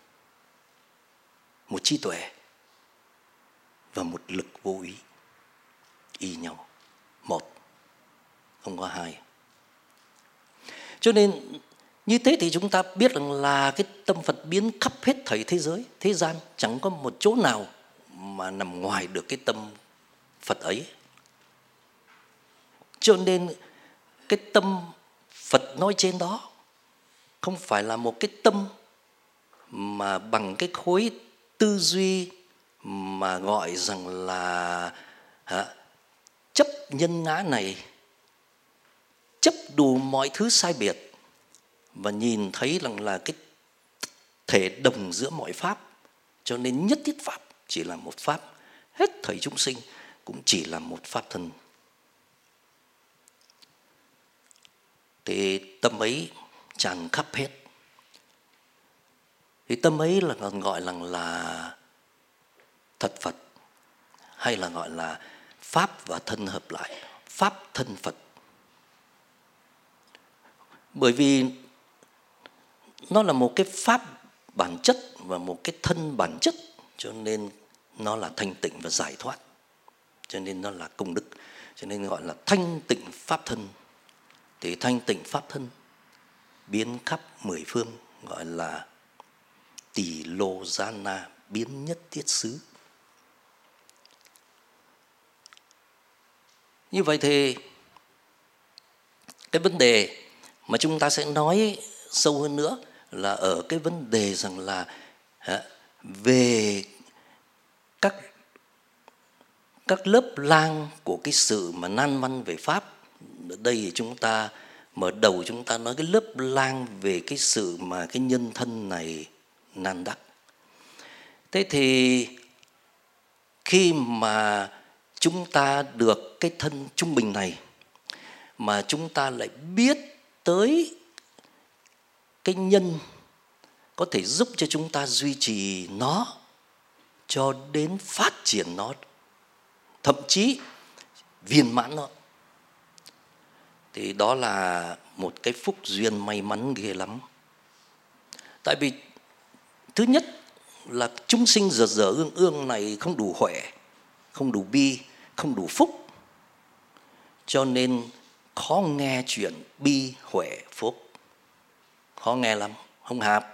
[SPEAKER 1] một trí tuệ và một lực vô úy, y nhau, một, không có hai. Cho nên như thế thì chúng ta biết rằng là cái tâm Phật biến khắp hết thảy thế giới, thế gian, chẳng có một chỗ nào mà nằm ngoài được cái tâm Phật ấy. Cho nên cái tâm Phật nói trên đó không phải là một cái tâm mà bằng cái khối tư duy mà gọi rằng là hả, chấp nhân ngã này, chấp đủ mọi thứ sai biệt, và nhìn thấy rằng là cái thể đồng giữa mọi pháp, cho nên nhất thiết pháp chỉ là một pháp, hết thảy chúng sinh cũng chỉ là một pháp thân. Thì tâm ấy tràn khắp hết. Thì tâm ấy là còn gọi là, là thật Phật, hay là gọi là pháp và thân hợp lại, pháp thân Phật. Bởi vì nó là một cái pháp bản chất và một cái thân bản chất, cho nên nó là thanh tịnh và giải thoát, cho nên nó là công đức, cho nên gọi là thanh tịnh pháp thân. Thì thanh tịnh pháp thân biến khắp mười phương, gọi là tỷ lô gia na, biến nhất thiết xứ. Như vậy thì cái vấn đề mà chúng ta sẽ nói sâu hơn nữa là ở cái vấn đề rằng là về các các lớp lang của cái sự mà nan văn về pháp. Ở đây thì chúng ta mở đầu chúng ta nói cái lớp lang về cái sự mà cái nhân thân này nan đắc. Thế thì khi mà chúng ta được cái thân trung bình này, mà chúng ta lại biết tới cái nhân có thể giúp cho chúng ta duy trì nó cho đến phát triển nó, thậm chí viên mãn nó, thì đó là một cái phúc duyên may mắn ghê lắm. Tại vì thứ nhất là chúng sinh dở dở ương ương này không đủ huệ, không đủ bi, không đủ phúc, cho nên khó nghe chuyện bi huệ phúc, khó nghe lắm, không hạp.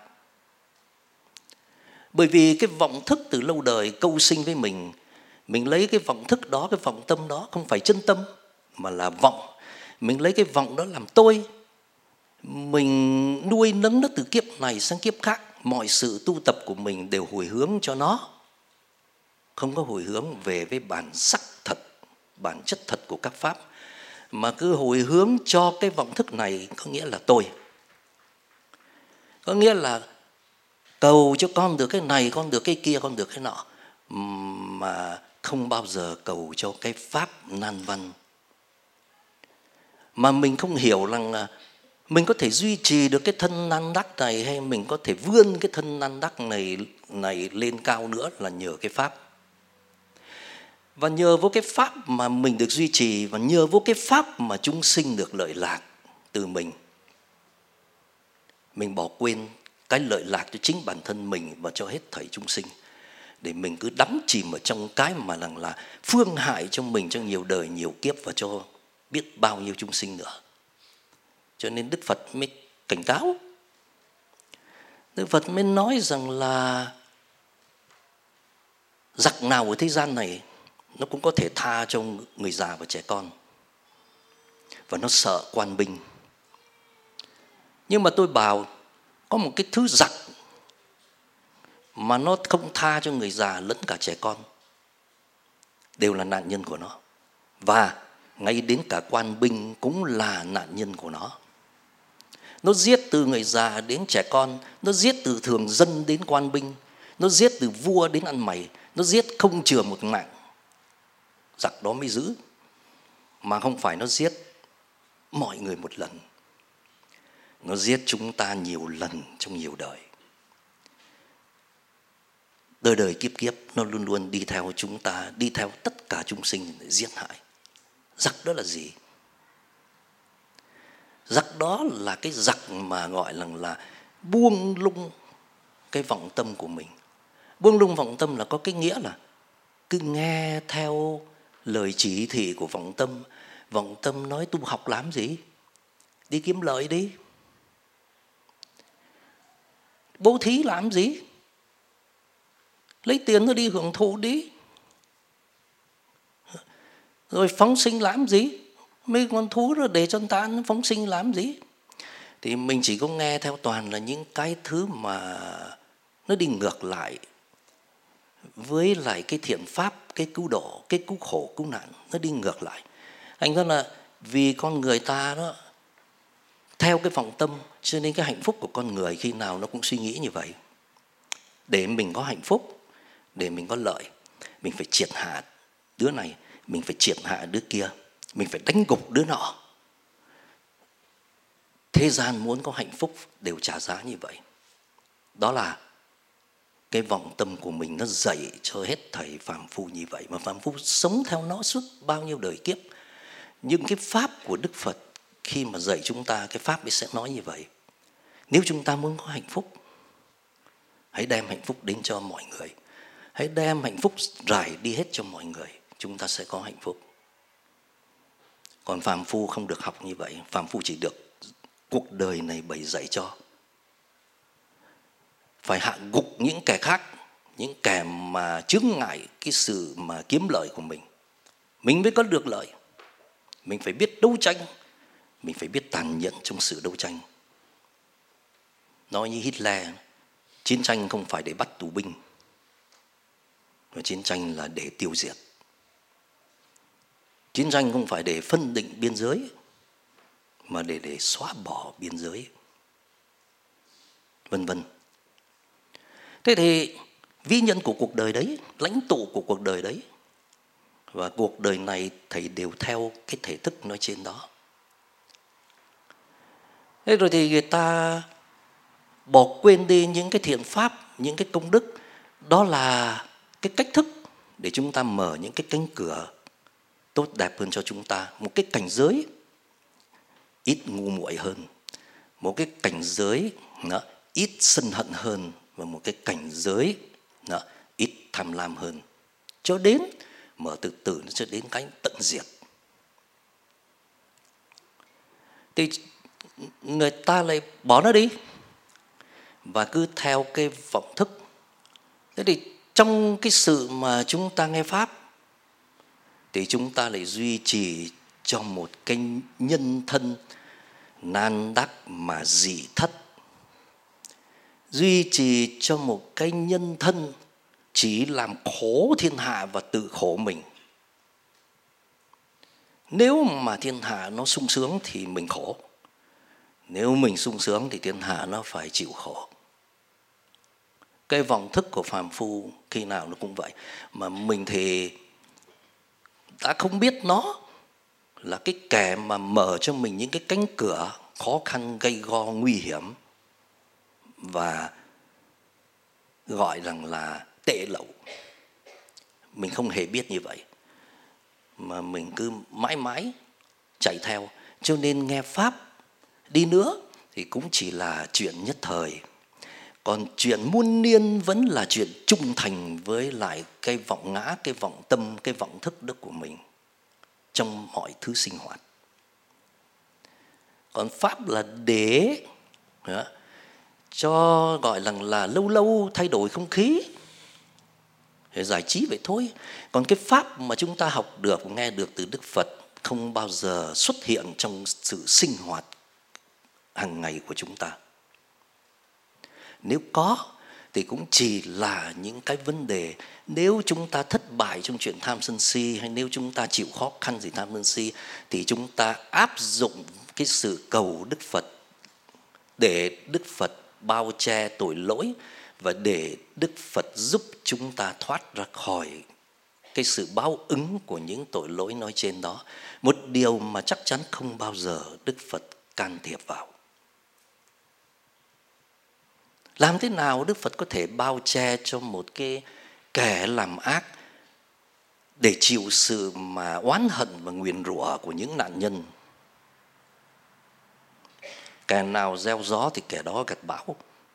[SPEAKER 1] Bởi vì cái vọng thức từ lâu đời câu sinh với mình, mình lấy cái vọng thức đó, cái vọng tâm đó không phải chân tâm mà là vọng. Mình lấy cái vọng đó làm tôi, mình nuôi nấng nó từ kiếp này sang kiếp khác. Mọi sự tu tập của mình đều hồi hướng cho nó, không có hồi hướng về với bản sắc thật, bản chất thật của các pháp, mà cứ hồi hướng cho cái vọng thức này, có nghĩa là tôi. Có nghĩa là cầu cho con được cái này, con được cái kia, con được cái nọ, mà không bao giờ cầu cho cái pháp nan văn. Mà mình không hiểu rằng mình có thể duy trì được cái thân nan đắc này, hay mình có thể vươn cái thân nan đắc này này lên cao nữa là nhờ cái pháp. Và nhờ vô cái pháp mà mình được duy trì, và nhờ vô cái pháp mà chúng sinh được lợi lạc từ mình. Mình bỏ quên cái lợi lạc cho chính bản thân mình và cho hết thảy chúng sinh, để mình cứ đắm chìm ở trong cái mà rằng là phương hại cho mình trong nhiều đời nhiều kiếp, và cho biết bao nhiêu chúng sinh nữa. Cho nên Đức Phật mới cảnh cáo, Đức Phật mới nói rằng là giặc nào ở thế gian này nó cũng có thể tha cho người già và trẻ con, và nó sợ quan binh. Nhưng mà tôi bảo có một cái thứ giặc mà nó không tha cho người già lẫn cả trẻ con, đều là nạn nhân của nó. Và ngay đến cả quan binh cũng là nạn nhân của nó. Nó giết từ người già đến trẻ con, nó giết từ thường dân đến quan binh, nó giết từ vua đến ăn mày, nó giết không chừa một mạng. Giặc đó mới giữ, mà không phải nó giết mọi người một lần. Nó giết chúng ta nhiều lần trong nhiều đời. Đời đời kiếp kiếp nó luôn luôn đi theo chúng ta, đi theo tất cả chúng sinh để giết hại. Giặc đó là gì? Giặc đó là cái giặc mà gọi là, là buông lung cái vọng tâm của mình. Buông lung vọng tâm là có cái nghĩa là cứ nghe theo lời chỉ thị của vọng tâm. Vọng tâm nói tu học làm gì? Đi kiếm lợi đi. Bố thí làm gì? Lấy tiền nó đi hưởng thụ đi. Rồi phóng sinh làm gì? Mấy con thú rồi để cho người ta ăn, phóng sinh làm gì? Thì mình chỉ có nghe theo toàn là những cái thứ mà nó đi ngược lại với lại cái thiện pháp, cái cứu độ, cái cứu khổ, cứu nạn. Nó đi ngược lại. Anh nói là vì con người ta đó theo cái vọng tâm, cho nên cái hạnh phúc của con người khi nào nó cũng suy nghĩ như vậy. Để mình có hạnh phúc, để mình có lợi, mình phải triệt hạ đứa này, mình phải triệt hạ đứa kia, mình phải đánh gục đứa nọ. Thế gian muốn có hạnh phúc đều trả giá như vậy. Đó là cái vọng tâm của mình nó dạy cho hết thảy phàm phu như vậy. Mà phàm phu sống theo nó suốt bao nhiêu đời kiếp. Nhưng cái pháp của Đức Phật khi mà dạy chúng ta, cái pháp ấy sẽ nói như vậy. Nếu chúng ta muốn có hạnh phúc, hãy đem hạnh phúc đến cho mọi người. Hãy đem hạnh phúc rải đi hết cho mọi người. Chúng ta sẽ có hạnh phúc. Còn phàm phu không được học như vậy. Phàm phu chỉ được cuộc đời này bày dạy cho. Phải hạ gục những kẻ khác, những kẻ mà chướng ngại cái sự mà kiếm lợi của mình. Mình mới có được lợi. Mình phải biết đấu tranh. Mình phải biết tàn nhẫn trong sự đấu tranh. Nói như Hitler, chiến tranh không phải để bắt tù binh, mà chiến tranh là để tiêu diệt. Chiến tranh không phải để phân định biên giới, mà để để xóa bỏ biên giới, vân vân. Thế thì vĩ nhân của cuộc đời đấy, lãnh tụ của cuộc đời đấy, Và cuộc đời này thầy đều theo cái thể thức nói trên đó. Thế rồi thì người ta bỏ quên đi những cái thiện pháp, những cái công đức. Đó là cái cách thức để chúng ta mở những cái cánh cửa tốt đẹp hơn cho chúng ta. Một cái cảnh giới ít ngu muội hơn, một cái cảnh giới nó ít sân hận hơn, và một cái cảnh giới nó ít tham lam hơn, cho đến mở từ từ nó cho đến cái tận diệt. Thì người ta lại bỏ nó đi và cứ theo cái vọng thức. Thế thì trong cái sự mà chúng ta nghe pháp thì chúng ta lại duy trì cho một cái nhân thân nan đắc mà dị thất, duy trì cho một cái nhân thân chỉ làm khổ thiên hạ và tự khổ mình. Nếu mà thiên hạ nó sung sướng thì mình khổ, nếu mình sung sướng thì thiên hạ nó phải chịu khổ. Cái vọng thức của phàm phu khi nào nó cũng vậy. Mà mình thì đã không biết nó là cái kẻ mà mở cho mình những cái cánh cửa khó khăn, gây go, nguy hiểm, và gọi rằng là tệ lậu. Mình không hề biết như vậy, mà mình cứ mãi mãi chạy theo. Cho nên nghe pháp đi nữa thì cũng chỉ là chuyện nhất thời. Còn chuyện muôn niên vẫn là chuyện trung thành với lại cái vọng ngã, cái vọng tâm, cái vọng thức đức của mình trong mọi thứ sinh hoạt. Còn pháp là để đó, cho gọi là, là lâu lâu thay đổi không khí, để giải trí vậy thôi. Còn cái pháp mà chúng ta học được, nghe được từ Đức Phật không bao giờ xuất hiện trong sự sinh hoạt hàng ngày của chúng ta. Nếu có thì cũng chỉ là những cái vấn đề, nếu chúng ta thất bại trong chuyện tham sân si, hay nếu chúng ta chịu khó khăn gì tham sân si, thì chúng ta áp dụng cái sự cầu Đức Phật để Đức Phật bao che tội lỗi, và để Đức Phật giúp chúng ta thoát ra khỏi cái sự báo ứng của những tội lỗi nói trên đó. Một điều mà chắc chắn không bao giờ Đức Phật can thiệp vào. Làm thế nào Đức Phật có thể bao che cho một cái kẻ làm ác để chịu sự mà oán hận và nguyền rủa của những nạn nhân? Kẻ nào gieo gió thì kẻ đó gặt bão.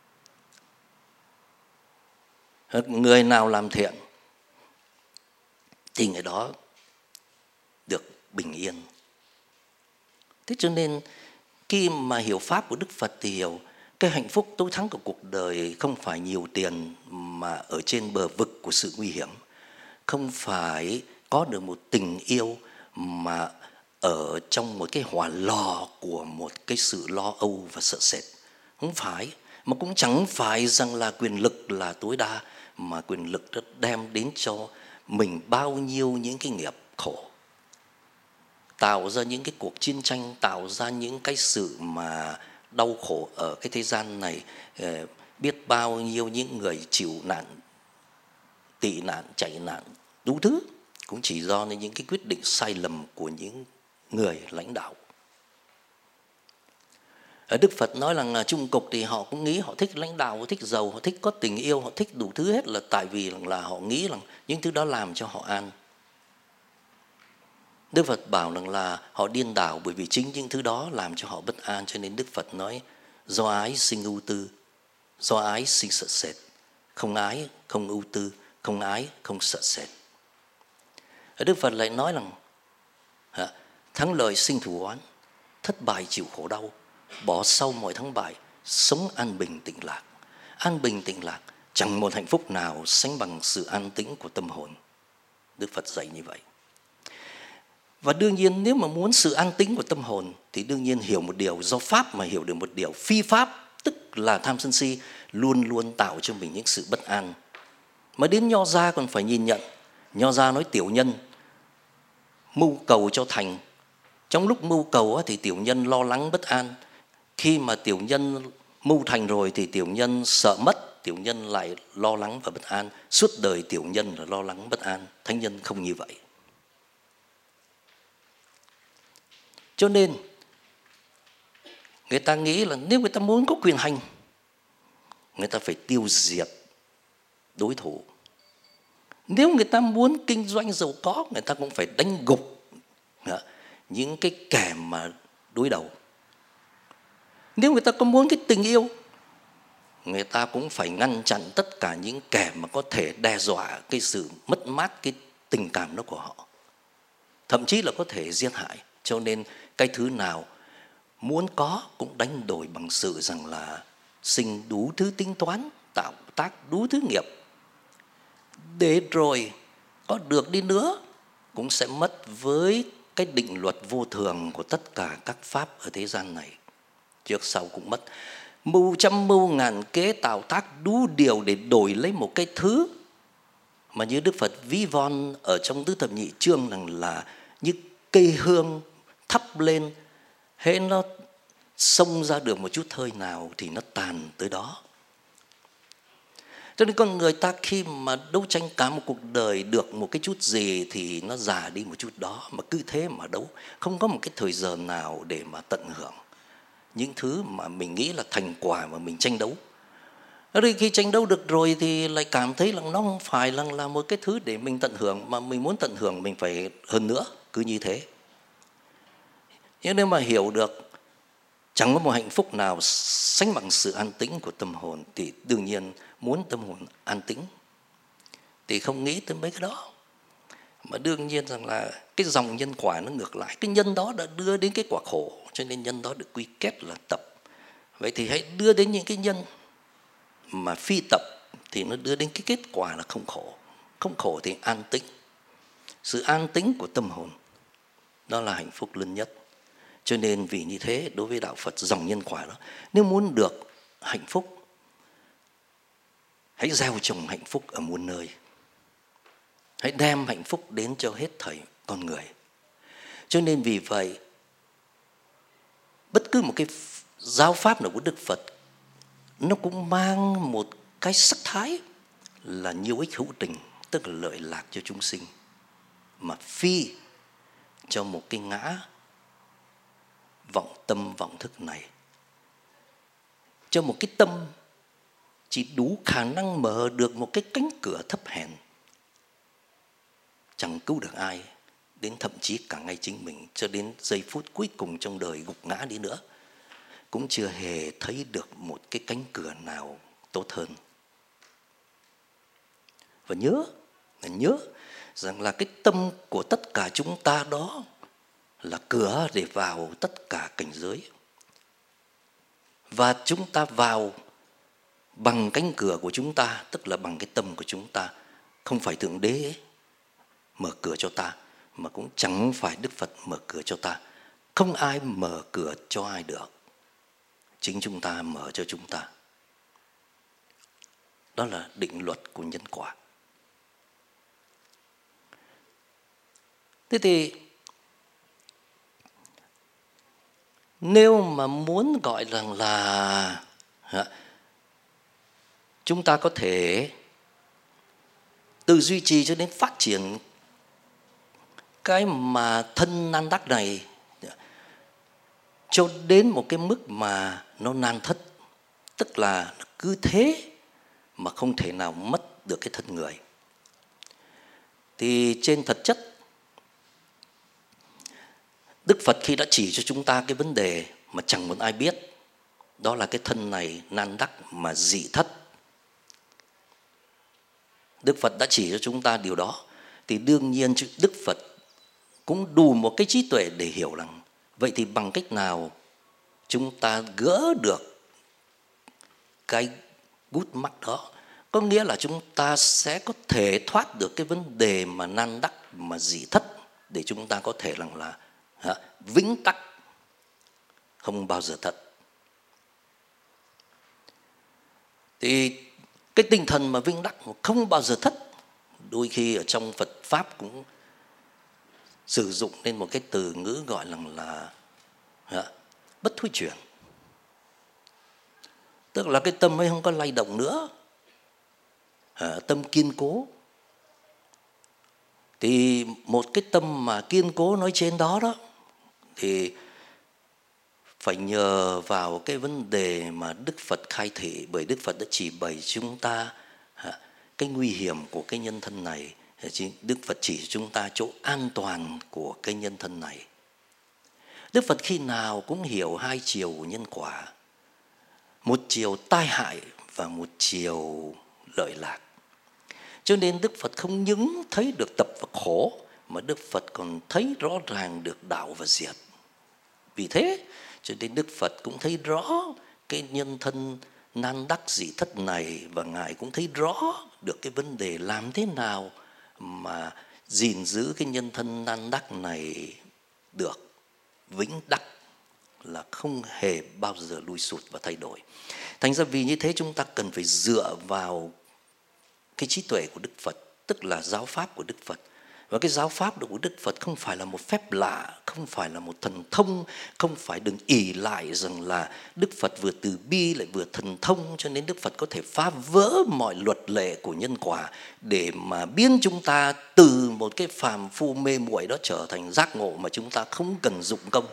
[SPEAKER 1] Người nào làm thiện thì người đó được bình yên. Thế cho nên khi mà hiểu pháp của Đức Phật thì hiểu cái hạnh phúc tối thắng của cuộc đời không phải nhiều tiền mà ở trên bờ vực của sự nguy hiểm, không phải có được một tình yêu mà ở trong một cái hỏa lò của một cái sự lo âu và sợ sệt. Không phải, mà cũng chẳng phải rằng là quyền lực là tối đa, mà quyền lực đã đem đến cho mình bao nhiêu những cái nghiệp khổ, tạo ra những cái cuộc chiến tranh, tạo ra những cái sự mà đau khổ ở cái thế gian này. Biết bao nhiêu những người chịu nạn, tị nạn, chạy nạn, đủ thứ, cũng chỉ do những cái quyết định sai lầm của những người lãnh đạo. Ở Đức Phật nói rằng là trung cục thì họ cũng nghĩ họ thích lãnh đạo, họ thích giàu, họ thích có tình yêu, họ thích đủ thứ hết, là tại vì là họ nghĩ rằng những thứ đó làm cho họ an. Đức Phật bảo rằng là họ điên đảo bởi vì chính những thứ đó làm cho họ bất an. Cho nên Đức Phật nói do ái sinh ưu tư, do ái sinh sợ sệt. Không ái không ưu tư, không ái không sợ sệt. Ở Đức Phật lại nói rằng thắng lợi sinh thù oán, thất bại chịu khổ đau, bỏ sau mọi thắng bại, sống an bình tịnh lạc. An bình tịnh lạc, chẳng một hạnh phúc nào sánh bằng sự an tĩnh của tâm hồn. Đức Phật dạy như vậy. Và đương nhiên nếu mà muốn sự an tĩnh của tâm hồn thì đương nhiên hiểu một điều, do pháp mà hiểu được một điều. Phi pháp tức là tham sân si luôn luôn tạo cho mình những sự bất an. Mà đến Nho gia còn phải nhìn nhận. Nho gia nói tiểu nhân mưu cầu cho thành. Trong lúc mưu cầu thì tiểu nhân lo lắng bất an. Khi mà tiểu nhân mưu thành rồi thì tiểu nhân sợ mất, tiểu nhân lại lo lắng và bất an. Suốt đời tiểu nhân là lo lắng bất an. Thánh nhân không như vậy. Cho nên người ta nghĩ là nếu người ta muốn có quyền hành, người ta phải tiêu diệt đối thủ. Nếu người ta muốn kinh doanh giàu có, người ta cũng phải đánh gục những cái kẻ mà đối đầu. Nếu người ta có muốn cái tình yêu, người ta cũng phải ngăn chặn tất cả những kẻ mà có thể đe dọa cái sự mất mát cái tình cảm đó của họ, thậm chí là có thể giết hại. Cho nên cái thứ nào muốn có cũng đánh đổi bằng sự rằng là sinh đủ thứ tính toán, tạo tác đủ thứ nghiệp, để rồi có được đi nữa cũng sẽ mất với cái định luật vô thường của tất cả các pháp ở thế gian này. Trước sau cũng mất. Mưu trăm mưu ngàn kế, tạo tác đủ điều để đổi lấy một cái thứ mà như Đức Phật ví von ở trong Tứ Thập Nhị Chương rằng là như cây hương thắp lên, hễ nó xông ra được một chút hơi nào thì nó tàn tới đó. Cho nên con người ta khi mà đấu tranh cả một cuộc đời được một cái chút gì thì nó già đi một chút đó, mà cứ thế mà đấu, không có một cái thời giờ nào để mà tận hưởng những thứ mà mình nghĩ là thành quả mà mình tranh đấu. Rồi khi tranh đấu được rồi thì lại cảm thấy là nó không phải là, là một cái thứ để mình tận hưởng, mà mình muốn tận hưởng mình phải hơn nữa, cứ như thế. Nhưng nếu mà hiểu được chẳng có một hạnh phúc nào sánh bằng sự an tĩnh của tâm hồn, thì đương nhiên muốn tâm hồn an tĩnh thì không nghĩ tới mấy cái đó. Mà đương nhiên rằng là cái dòng nhân quả nó ngược lại. Cái nhân đó đã đưa đến cái quả khổ, cho nên nhân đó được quy kết là tập. Vậy thì hãy đưa đến những cái nhân mà phi tập thì nó đưa đến cái kết quả là không khổ. Không khổ thì an tĩnh. Sự an tĩnh của tâm hồn đó là hạnh phúc lớn nhất. Cho nên vì như thế, đối với đạo Phật dòng nhân quả đó, nếu muốn được hạnh phúc, hãy gieo trồng hạnh phúc ở muôn nơi. Hãy đem hạnh phúc đến cho hết thảy con người. Cho nên vì vậy, bất cứ một cái giáo pháp nào của Đức Phật, nó cũng mang một cái sắc thái là nhiều ích hữu tình, tức là lợi lạc cho chúng sinh, mà phi cho một cái ngã vọng tâm vọng thức này, cho một cái tâm chỉ đủ khả năng mở được một cái cánh cửa thấp hèn, chẳng cứu được ai, đến thậm chí cả ngay chính mình, cho đến giây phút cuối cùng trong đời gục ngã đi nữa, cũng chưa hề thấy được một cái cánh cửa nào tốt hơn. Và nhớ, là nhớ rằng là cái tâm của tất cả chúng ta đó là cửa để vào tất cả cảnh giới. Và chúng ta vào bằng cánh cửa của chúng ta, tức là bằng cái tâm của chúng ta. Không phải Thượng Đế mở cửa cho ta, mà cũng chẳng phải Đức Phật mở cửa cho ta. Không ai mở cửa cho ai được, chính chúng ta mở cho chúng ta. Đó là định luật của nhân quả. Thế thì nếu mà muốn gọi rằng là chúng ta có thể tự duy trì cho đến phát triển cái mà thân nan đắc này cho đến một cái mức mà nó nan thất, tức là cứ thế mà không thể nào mất được cái thân người, thì trên thực chất Đức Phật khi đã chỉ cho chúng ta cái vấn đề mà chẳng một ai biết, đó là cái thân này nan đắc mà dị thất. Đức Phật đã chỉ cho chúng ta điều đó, thì đương nhiên Đức Phật cũng đủ một cái trí tuệ để hiểu rằng vậy thì bằng cách nào chúng ta gỡ được cái gút mắc đó. Có nghĩa là chúng ta sẽ có thể thoát được cái vấn đề mà nan đắc mà dị thất, để chúng ta có thể rằng là hả, vĩnh tắc, không bao giờ thất. Thì cái tinh thần mà vĩnh đắc không bao giờ thất, đôi khi ở trong Phật Pháp cũng sử dụng lên một cái từ ngữ gọi là, là hả, bất thối chuyển. Tức là cái tâm ấy không có lay động nữa, hả, tâm kiên cố. Thì một cái tâm mà kiên cố nói trên đó đó, thì phải nhờ vào cái vấn đề mà Đức Phật khai thị, bởi Đức Phật đã chỉ bày chúng ta cái nguy hiểm của cái nhân thân này. Đức Phật chỉ cho chúng ta chỗ an toàn của cái nhân thân này. Đức Phật khi nào cũng hiểu hai chiều của nhân quả, một chiều tai hại và một chiều lợi lạc. Cho nên Đức Phật không những thấy được tập và khổ, mà Đức Phật còn thấy rõ ràng được đạo và diệt. Vì thế cho nên Đức Phật cũng thấy rõ cái nhân thân nan đắc dị thất này, và Ngài cũng thấy rõ được cái vấn đề làm thế nào mà gìn giữ cái nhân thân nan đắc này được vĩnh đắc, là không hề bao giờ lui sụt và thay đổi. Thành ra vì như thế chúng ta cần phải dựa vào cái trí tuệ của Đức Phật, tức là giáo pháp của Đức Phật. Và cái giáo pháp của Đức Phật không phải là một phép lạ, không phải là một thần thông, không phải đừng ỷ lại rằng là Đức Phật vừa từ bi lại vừa thần thông, cho nên Đức Phật có thể phá vỡ mọi luật lệ của nhân quả để mà biến chúng ta từ một cái phàm phu mê muội đó trở thành giác ngộ mà chúng ta không cần dụng công.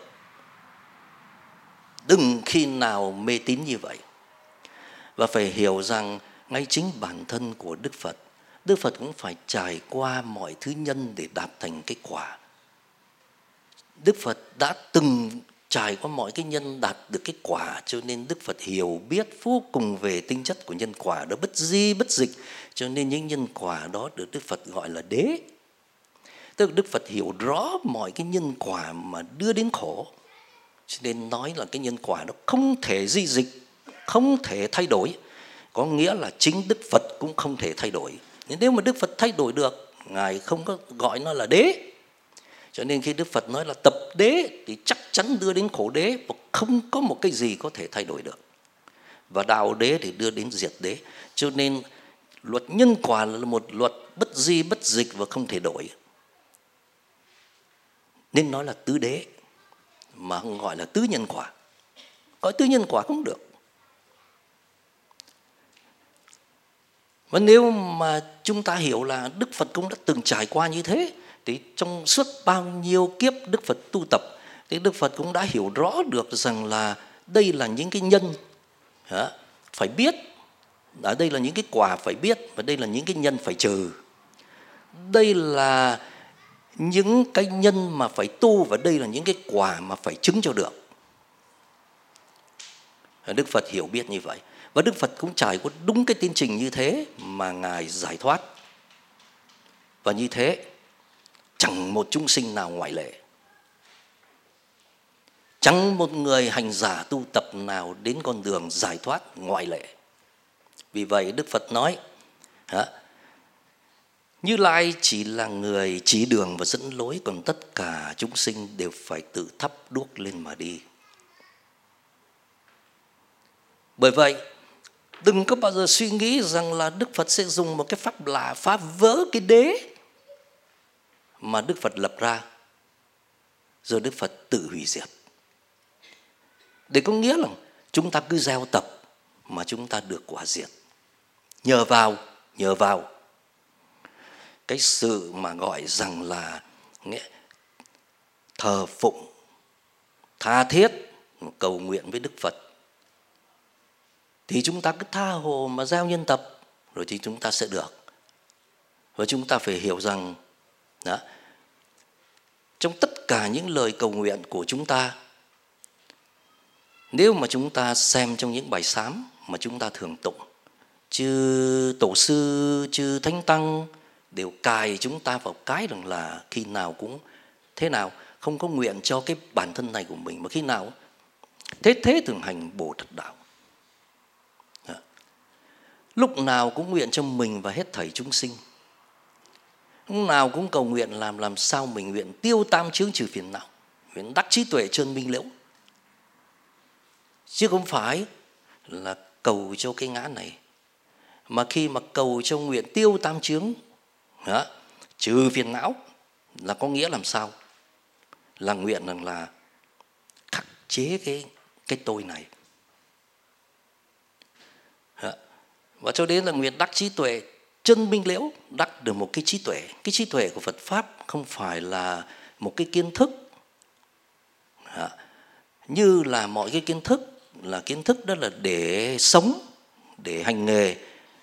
[SPEAKER 1] Đừng khi nào mê tín như vậy. Và phải hiểu rằng ngay chính bản thân của Đức Phật, Đức Phật cũng phải trải qua mọi thứ nhân để đạt thành cái quả. Đức Phật đã từng trải qua mọi cái nhân đạt được cái quả, cho nên Đức Phật hiểu biết vô cùng về tính chất của nhân quả đó, bất di bất dịch. Cho nên những nhân quả đó được Đức Phật gọi là đế. Tức là Đức Phật hiểu rõ mọi cái nhân quả mà đưa đến khổ, cho nên nói là cái nhân quả đó không thể di dịch, không thể thay đổi. Có nghĩa là chính Đức Phật cũng không thể thay đổi. Nếu mà Đức Phật thay đổi được, Ngài không có gọi nó là đế. Cho nên khi Đức Phật nói là tập đế thì chắc chắn đưa đến khổ đế, và không có một cái gì có thể thay đổi được. Và đạo đế thì đưa đến diệt đế. Cho nên luật nhân quả là một luật bất di bất dịch và không thể đổi, nên nói là tứ đế, mà không gọi là tứ nhân quả. Gọi tứ nhân quả không được. Và nếu mà chúng ta hiểu là Đức Phật cũng đã từng trải qua như thế, thì trong suốt bao nhiêu kiếp Đức Phật tu tập, thì Đức Phật cũng đã hiểu rõ được rằng là đây là những cái nhân phải biết, ở đây là những cái quả phải biết, và đây là những cái nhân phải trừ. Đây là những cái nhân mà phải tu, và đây là những cái quả mà phải chứng cho được. Đức Phật hiểu biết như vậy. Và Đức Phật cũng trải qua đúng cái tiến trình như thế mà Ngài giải thoát. Và như thế chẳng một chúng sinh nào ngoại lệ, chẳng một người hành giả tu tập nào đến con đường giải thoát ngoại lệ. Vì vậy Đức Phật nói Như Lai chỉ là người chỉ đường và dẫn lối, còn tất cả chúng sinh đều phải tự thắp đuốc lên mà đi. Bởi vậy đừng có bao giờ suy nghĩ rằng là Đức Phật sẽ dùng một cái pháp lạ phá vỡ cái đế mà Đức Phật lập ra, rồi Đức Phật tự hủy diệt. Để có nghĩa là chúng ta cứ gieo tập mà chúng ta được quả diệt. Nhờ vào, nhờ vào cái sự mà gọi rằng là thờ phụng, tha thiết, cầu nguyện với Đức Phật, thì chúng ta cứ tha hồ mà gieo nhân tập, rồi thì chúng ta sẽ được. Và chúng ta phải hiểu rằng đó, trong tất cả những lời cầu nguyện của chúng ta, nếu mà chúng ta xem trong những bài sám mà chúng ta thường tụng, chư tổ sư, chư thánh tăng đều cài chúng ta vào cái rằng là khi nào cũng thế nào, không có nguyện cho cái bản thân này của mình, mà khi nào thế thế thường hành Bồ Tát đạo. Lúc nào cũng nguyện cho mình và hết thảy chúng sinh. Lúc nào cũng cầu nguyện làm làm sao mình nguyện tiêu tam chướng trừ phiền não, nguyện đắc trí tuệ chân minh liễu. Chứ không phải là cầu cho cái ngã này. Mà khi mà cầu cho nguyện tiêu tam chướng đó, trừ phiền não, là có nghĩa làm sao? Là nguyện rằng là khắc chế cái, cái tôi này. Đó. Và cho đến là nguyện đắc trí tuệ chân minh liễu, đắc được một cái trí tuệ. Cái trí tuệ của Phật Pháp không phải là một cái kiến thức, đó, như là mọi cái kiến thức là kiến thức đó là để sống, để hành nghề,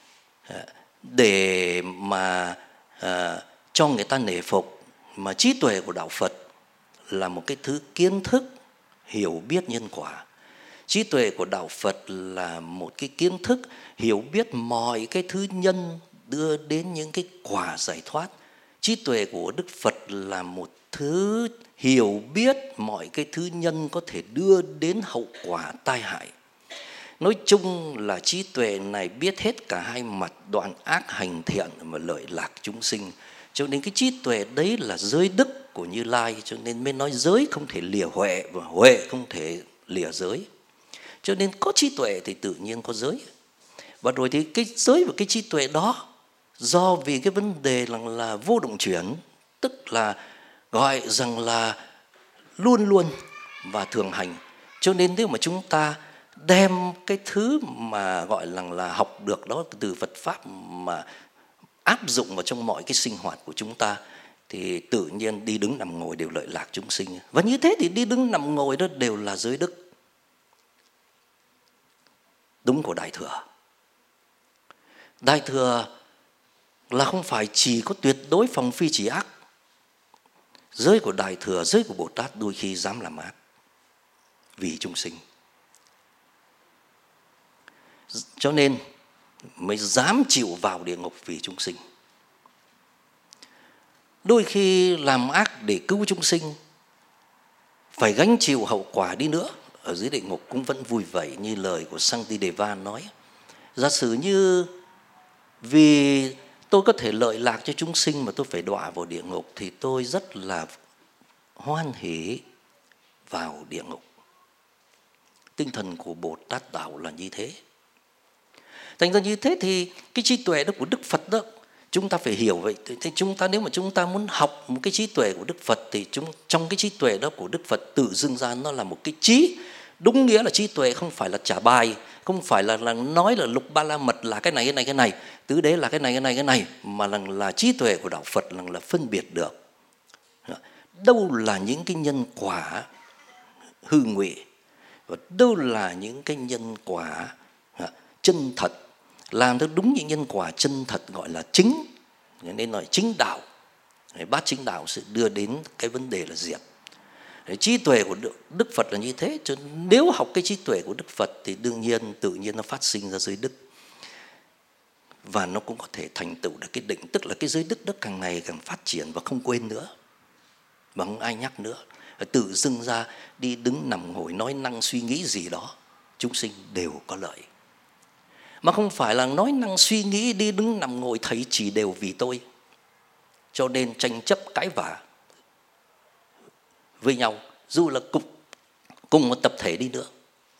[SPEAKER 1] để mà à, cho người ta nể phục. Mà trí tuệ của đạo Phật là một cái thứ kiến thức hiểu biết nhân quả. Trí tuệ của đạo Phật là một cái kiến thức hiểu biết mọi cái thứ nhân đưa đến những cái quả giải thoát. Trí tuệ của Đức Phật là một thứ hiểu biết mọi cái thứ nhân có thể đưa đến hậu quả tai hại. Nói chung là trí tuệ này biết hết cả hai mặt, đoạn ác hành thiện và lợi lạc chúng sinh. Cho nên cái trí tuệ đấy là giới đức của Như Lai, cho nên mới nói giới không thể lìa huệ và huệ không thể lìa giới. Cho nên có trí tuệ thì tự nhiên có giới. Và rồi thì cái giới và cái trí tuệ đó do vì cái vấn đề là, là vô động chuyển, tức là gọi rằng là luôn luôn và thường hành. Cho nên nếu mà chúng ta đem cái thứ mà gọi là, là học được đó từ Phật Pháp mà áp dụng vào trong mọi cái sinh hoạt của chúng ta thì tự nhiên đi đứng nằm ngồi đều lợi lạc chúng sinh. Và như thế thì đi đứng nằm ngồi đó đều là giới đức đúng của Đại Thừa. Đại Thừa là không phải chỉ có tuyệt đối phòng phi chỉ ác. Giới của Đại Thừa, giới của Bồ Tát đôi khi dám làm ác vì chúng sinh. Cho nên mới dám chịu vào địa ngục vì chúng sinh. Đôi khi làm ác để cứu chúng sinh, phải gánh chịu hậu quả đi nữa, ở dưới địa ngục cũng vẫn vui vậy, như lời của Shantideva nói. Giả sử như vì tôi có thể lợi lạc cho chúng sinh mà tôi phải đọa vào địa ngục thì tôi rất là hoan hỉ vào địa ngục. Tinh thần của Bồ Tát Đạo là như thế. Thành ra như thế thì cái trí tuệ đó của Đức Phật đó chúng ta phải hiểu vậy. Thì chúng ta nếu mà chúng ta muốn học một cái trí tuệ của Đức Phật thì chúng, trong cái trí tuệ đó của Đức Phật tự dưng ra nó là một cái trí. Đúng nghĩa là trí tuệ không phải là trả bài, không phải là, là nói là lục ba la mật là cái này cái này cái này, tứ đế là cái này cái này cái này, mà là, là trí tuệ của đạo Phật là, là phân biệt được đâu là những cái nhân quả hư ngụy và đâu là những cái nhân quả chân thật. Làm theo đúng những nhân quả chân thật gọi là chính, nên nói chính đạo. Bát chính đạo sẽ đưa đến cái vấn đề là diệt. Trí tuệ của Đức Phật là như thế. Cho nếu học cái trí tuệ của Đức Phật thì đương nhiên tự nhiên nó phát sinh ra giới đức. Và nó cũng có thể thành tựu được cái định. Tức là cái giới đức đó càng ngày càng phát triển và không quên nữa, và không ai nhắc nữa. Tự dưng ra đi đứng nằm ngồi nói năng suy nghĩ gì đó, chúng sinh đều có lợi. Mà không phải là nói năng suy nghĩ đi đứng nằm ngồi thấy chỉ đều vì tôi, cho nên tranh chấp cãi vã với nhau, dù là cùng, cùng một tập thể đi nữa.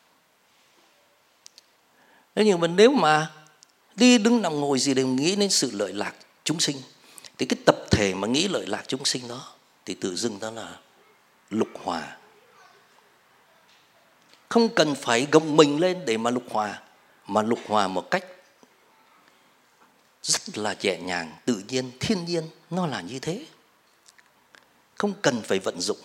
[SPEAKER 1] Thế nhưng mà nếu mà đi đứng nằm ngồi gì đều nghĩ đến sự lợi lạc chúng sinh, thì cái tập thể mà nghĩ lợi lạc chúng sinh đó thì tự dưng đó là lục hòa. Không cần phải gồng mình lên để mà lục hòa, mà lục hòa một cách rất là nhẹ nhàng, tự nhiên, thiên nhiên, nó là như thế. Không cần phải vận dụng.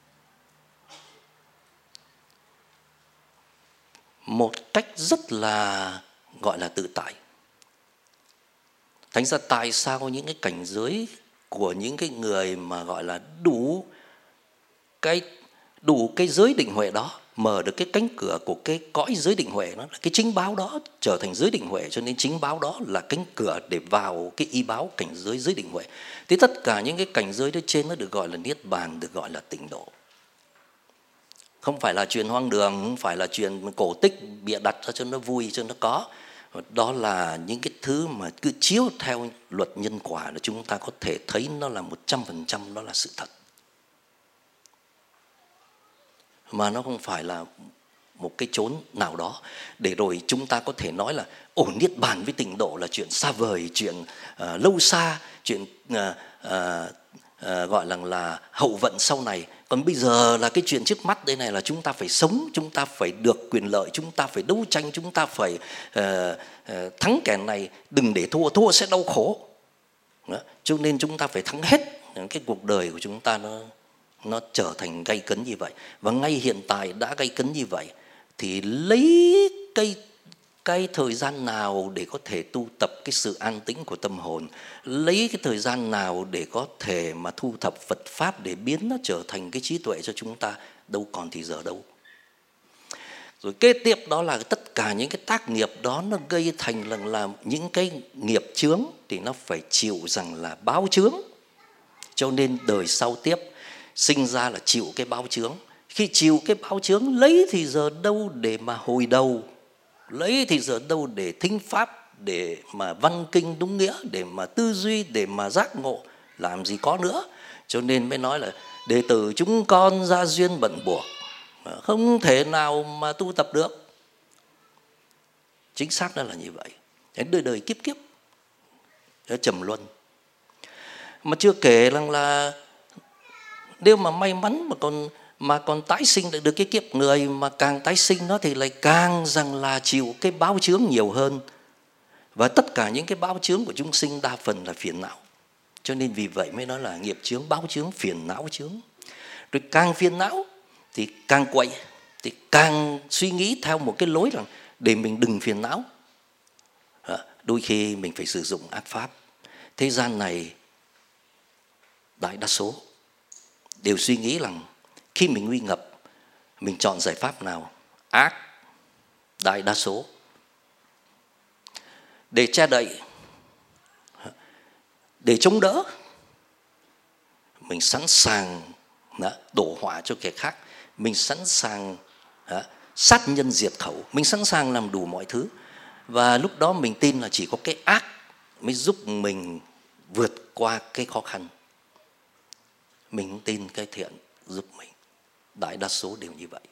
[SPEAKER 1] Một cách rất là gọi là tự tại. Thành ra tại sao những cái cảnh giới của những cái người mà gọi là đủ cái đủ cái giới định huệ đó, mở được cái cánh cửa của cái cõi giới định huệ, nó là cái chính báo đó trở thành giới định huệ, cho nên chính báo đó là cánh cửa để vào cái y báo cảnh giới giới định huệ. Thì tất cả những cái cảnh giới đó trên nó được gọi là niết bàn, được gọi là tịnh độ. Không phải là chuyện hoang đường, không phải là chuyện cổ tích bịa đặt ra cho nó vui, cho nó có. Đó là những cái thứ mà cứ chiếu theo luật nhân quả là chúng ta có thể thấy nó là một trăm phần trăm đó là sự thật. Mà nó không phải là một cái chốn nào đó để rồi chúng ta có thể nói là ồ, niết bàn với tịnh độ là chuyện xa vời, chuyện uh, lâu xa, chuyện uh, uh, uh, gọi là, là hậu vận sau này. Còn bây giờ là cái chuyện trước mắt đây này là chúng ta phải sống, chúng ta phải được quyền lợi, chúng ta phải đấu tranh, chúng ta phải uh, uh, thắng kẻ này, đừng để thua, thua sẽ đau khổ. Đó. Cho nên chúng ta phải thắng hết. Cái cuộc đời của chúng ta nó nó trở thành gay cấn như vậy. Và ngay hiện tại đã gay cấn như vậy, thì lấy cái, cái thời gian nào để có thể tu tập cái sự an tĩnh của tâm hồn, lấy cái thời gian nào để có thể mà thu thập Phật Pháp để biến nó trở thành cái trí tuệ cho chúng ta, đâu còn thì giờ đâu. Rồi kế tiếp đó là tất cả những cái tác nghiệp đó nó gây thành là, là những cái nghiệp chướng thì nó phải chịu rằng là báo chướng. Cho nên đời sau tiếp sinh ra là chịu cái báo chướng. Khi chịu cái báo chướng, lấy thì giờ đâu để mà hồi đầu, lấy thì giờ đâu để thính pháp, để mà văn kinh đúng nghĩa, để mà tư duy, để mà giác ngộ, làm gì có nữa. Cho nên mới nói là đệ tử chúng con ra duyên bận buộc, không thể nào mà tu tập được. Chính xác đó là như vậy. Đến đời đời kiếp kiếp nó trầm luân. Mà chưa kể rằng là nếu mà may mắn mà còn mà còn tái sinh được cái kiếp người, mà càng tái sinh nó thì lại càng rằng là chịu cái báo chướng nhiều hơn. Và tất cả những cái báo chướng của chúng sinh đa phần là phiền não. Cho nên vì vậy mới nói là nghiệp chướng, báo chướng, phiền não chướng. Rồi càng phiền não thì càng quậy, thì càng suy nghĩ theo một cái lối rằng để mình đừng phiền não. Đôi khi mình phải sử dụng ác pháp. Thế gian này đại đa số đều suy nghĩ rằng khi mình nguy ngập, mình chọn giải pháp nào? Ác. Đại đa số. Để che đậy, để chống đỡ, mình sẵn sàng đổ họa cho kẻ khác, mình sẵn sàng sát nhân diệt khẩu, mình sẵn sàng làm đủ mọi thứ. Và lúc đó mình tin là chỉ có cái ác mới giúp mình vượt qua cái khó khăn. Mình tin cái thiện giúp mình. Đại đa số đều như vậy.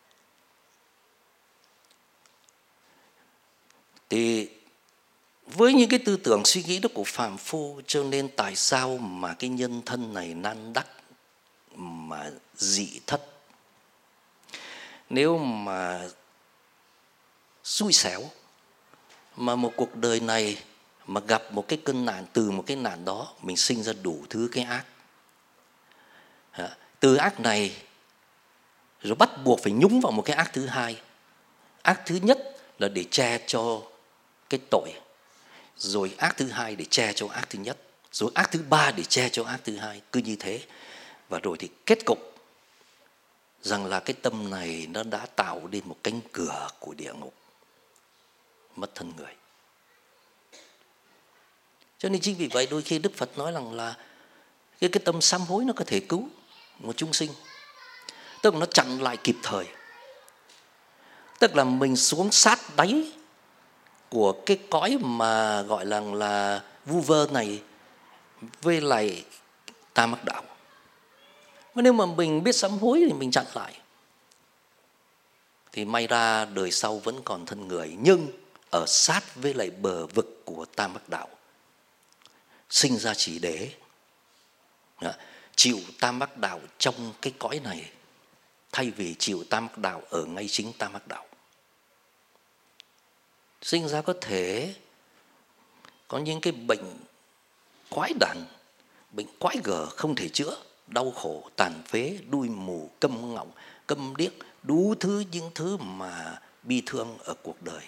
[SPEAKER 1] Thì với những cái tư tưởng suy nghĩ đó của phàm phu, cho nên tại sao mà cái nhân thân này nan đắc mà dị thất. Nếu mà xui xẻo mà một cuộc đời này mà gặp một cái cơn nạn, từ một cái nạn đó mình sinh ra đủ thứ cái ác. Từ ác này rồi bắt buộc phải nhúng vào một cái ác thứ hai. Ác thứ nhất là để che cho cái tội, rồi ác thứ hai để che cho ác thứ nhất, rồi ác thứ ba để che cho ác thứ hai, cứ như thế. Và rồi thì kết cục rằng là cái tâm này nó đã tạo nên một cánh cửa của địa ngục, mất thân người. Cho nên chính vì vậy đôi khi Đức Phật nói rằng là cái, cái tâm sám hối nó có thể cứu một chúng sinh. Tức là nó chặn lại kịp thời. Tức là mình xuống sát đáy của cái cõi mà gọi là, là vu vơ này với lại ta mắc đạo. Mà nếu mà mình biết sám hối thì mình chặn lại, thì may ra đời sau vẫn còn thân người, nhưng ở sát với lại bờ vực của ta mắc đạo. Sinh ra chỉ để chịu tam mắc đạo trong cái cõi này, thay vì chịu tam mắc đạo ở ngay chính tam mắc đạo. Sinh ra có thể có những cái bệnh quái đản, bệnh quái gở không thể chữa, đau khổ, tàn phế, đuôi mù, câm ngọng, câm điếc, đủ thứ những thứ mà bi thương ở cuộc đời.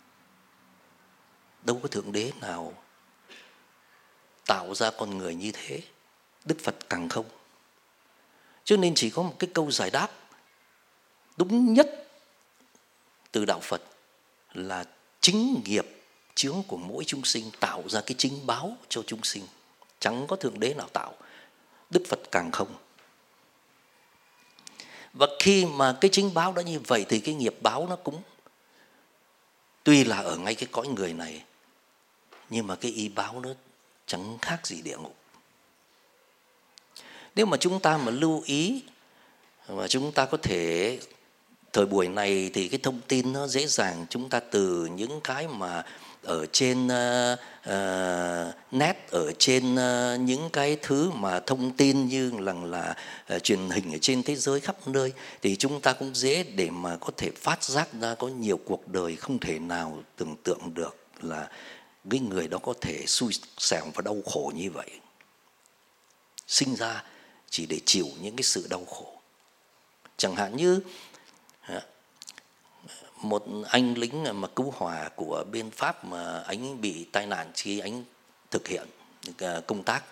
[SPEAKER 1] Đâu có Thượng Đế nào tạo ra con người như thế, Đức Phật càng không. Cho nên chỉ có một cái câu giải đáp đúng nhất từ đạo Phật là chính nghiệp chướng của mỗi chúng sinh tạo ra cái chính báo cho chúng sinh. Chẳng có Thượng Đế nào tạo, Đức Phật càng không. Và khi mà cái chính báo đã như vậy thì cái nghiệp báo nó cũng tuy là ở ngay cái cõi người này, nhưng mà cái y báo nó chẳng khác gì địa ngục. Nếu mà chúng ta mà lưu ý, và chúng ta có thể, thời buổi này thì cái thông tin nó dễ dàng, chúng ta từ những cái mà ở trên uh, uh, net, ở trên uh, những cái thứ mà thông tin như là, là uh, truyền hình ở trên thế giới khắp nơi, thì chúng ta cũng dễ để mà có thể phát giác ra có nhiều cuộc đời không thể nào tưởng tượng được là cái người đó có thể xui xẻo và đau khổ như vậy. Sinh ra chỉ để chịu những cái sự đau khổ. Chẳng hạn như một anh lính mà cứu hỏa của bên Pháp mà anh bị tai nạn khi anh thực hiện công tác.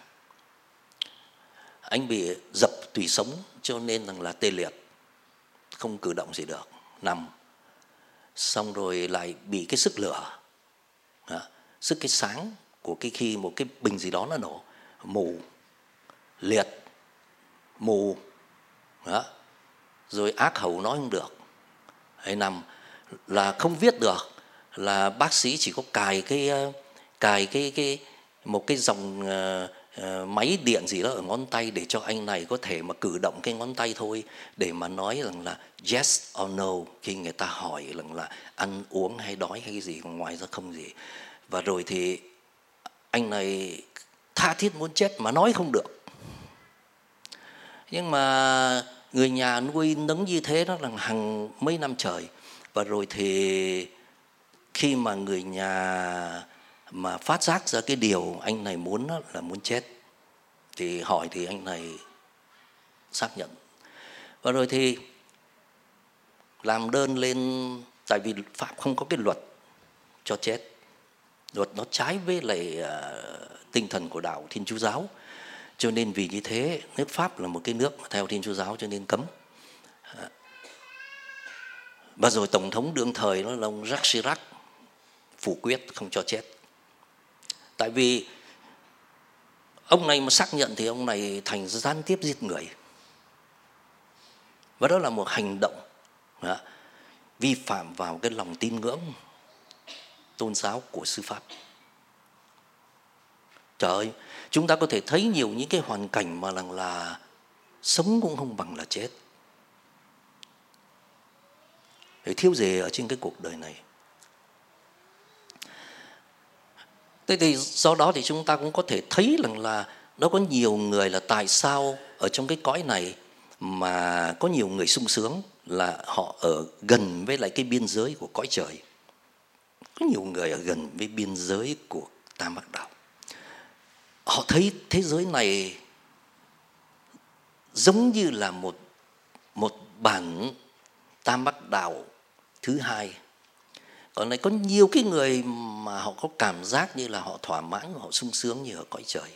[SPEAKER 1] Anh bị dập tủy sống cho nên rằng là tê liệt, không cử động gì được, nằm. Xong rồi lại bị cái sức lửa, đó, sức cái sáng của cái khi một cái bình gì đó nó nổ, mù, liệt, mù, đó. Rồi ác khẩu nói không được, hay nằm là không viết được, là bác sĩ chỉ có cài cái cài cái cái một cái dòng uh, uh, máy điện gì đó ở ngón tay để cho anh này có thể mà cử động cái ngón tay thôi, để mà nói rằng là yes or no khi người ta hỏi rằng là ăn uống hay đói hay cái gì, còn ngoài ra không gì. Và rồi thì anh này tha thiết muốn chết mà nói không được. Nhưng mà người nhà nuôi nấng như thế đó là hàng mấy năm trời. Và rồi thì khi mà người nhà mà phát giác ra cái điều anh này muốn đó, là muốn chết, thì hỏi thì anh này xác nhận. Và rồi thì làm đơn lên, tại vì Pháp không có cái luật cho chết. Luật nó trái với lại uh, tinh thần của đạo Thiên Chúa Giáo. Cho nên vì như thế, nước Pháp là một cái nước theo Thiên Chúa Giáo cho nên cấm. Và rồi Tổng thống đương thời đó là ông Jacques Chirac phủ quyết không cho chết. Tại vì ông này mà xác nhận thì ông này thành gián tiếp giết người. Và đó là một hành động đó, vi phạm vào cái lòng tín ngưỡng tôn giáo của sư Pháp. Trời ơi, chúng ta có thể thấy nhiều những cái hoàn cảnh mà là, là sống cũng không bằng là chết. Để thiếu gì ở trên cái cuộc đời này. Thế thì do đó thì chúng ta cũng có thể thấy rằng là nó có nhiều người là tại sao ở trong cái cõi này mà có nhiều người sung sướng là họ ở gần với lại cái biên giới của cõi trời. Có nhiều người ở gần với biên giới của Tam Bác Đạo. Họ thấy thế giới này giống như là một, một bản Tam Bác Đạo thứ hai. Còn này có nhiều cái người mà họ có cảm giác như là họ thỏa mãn, họ sung sướng như ở cõi trời.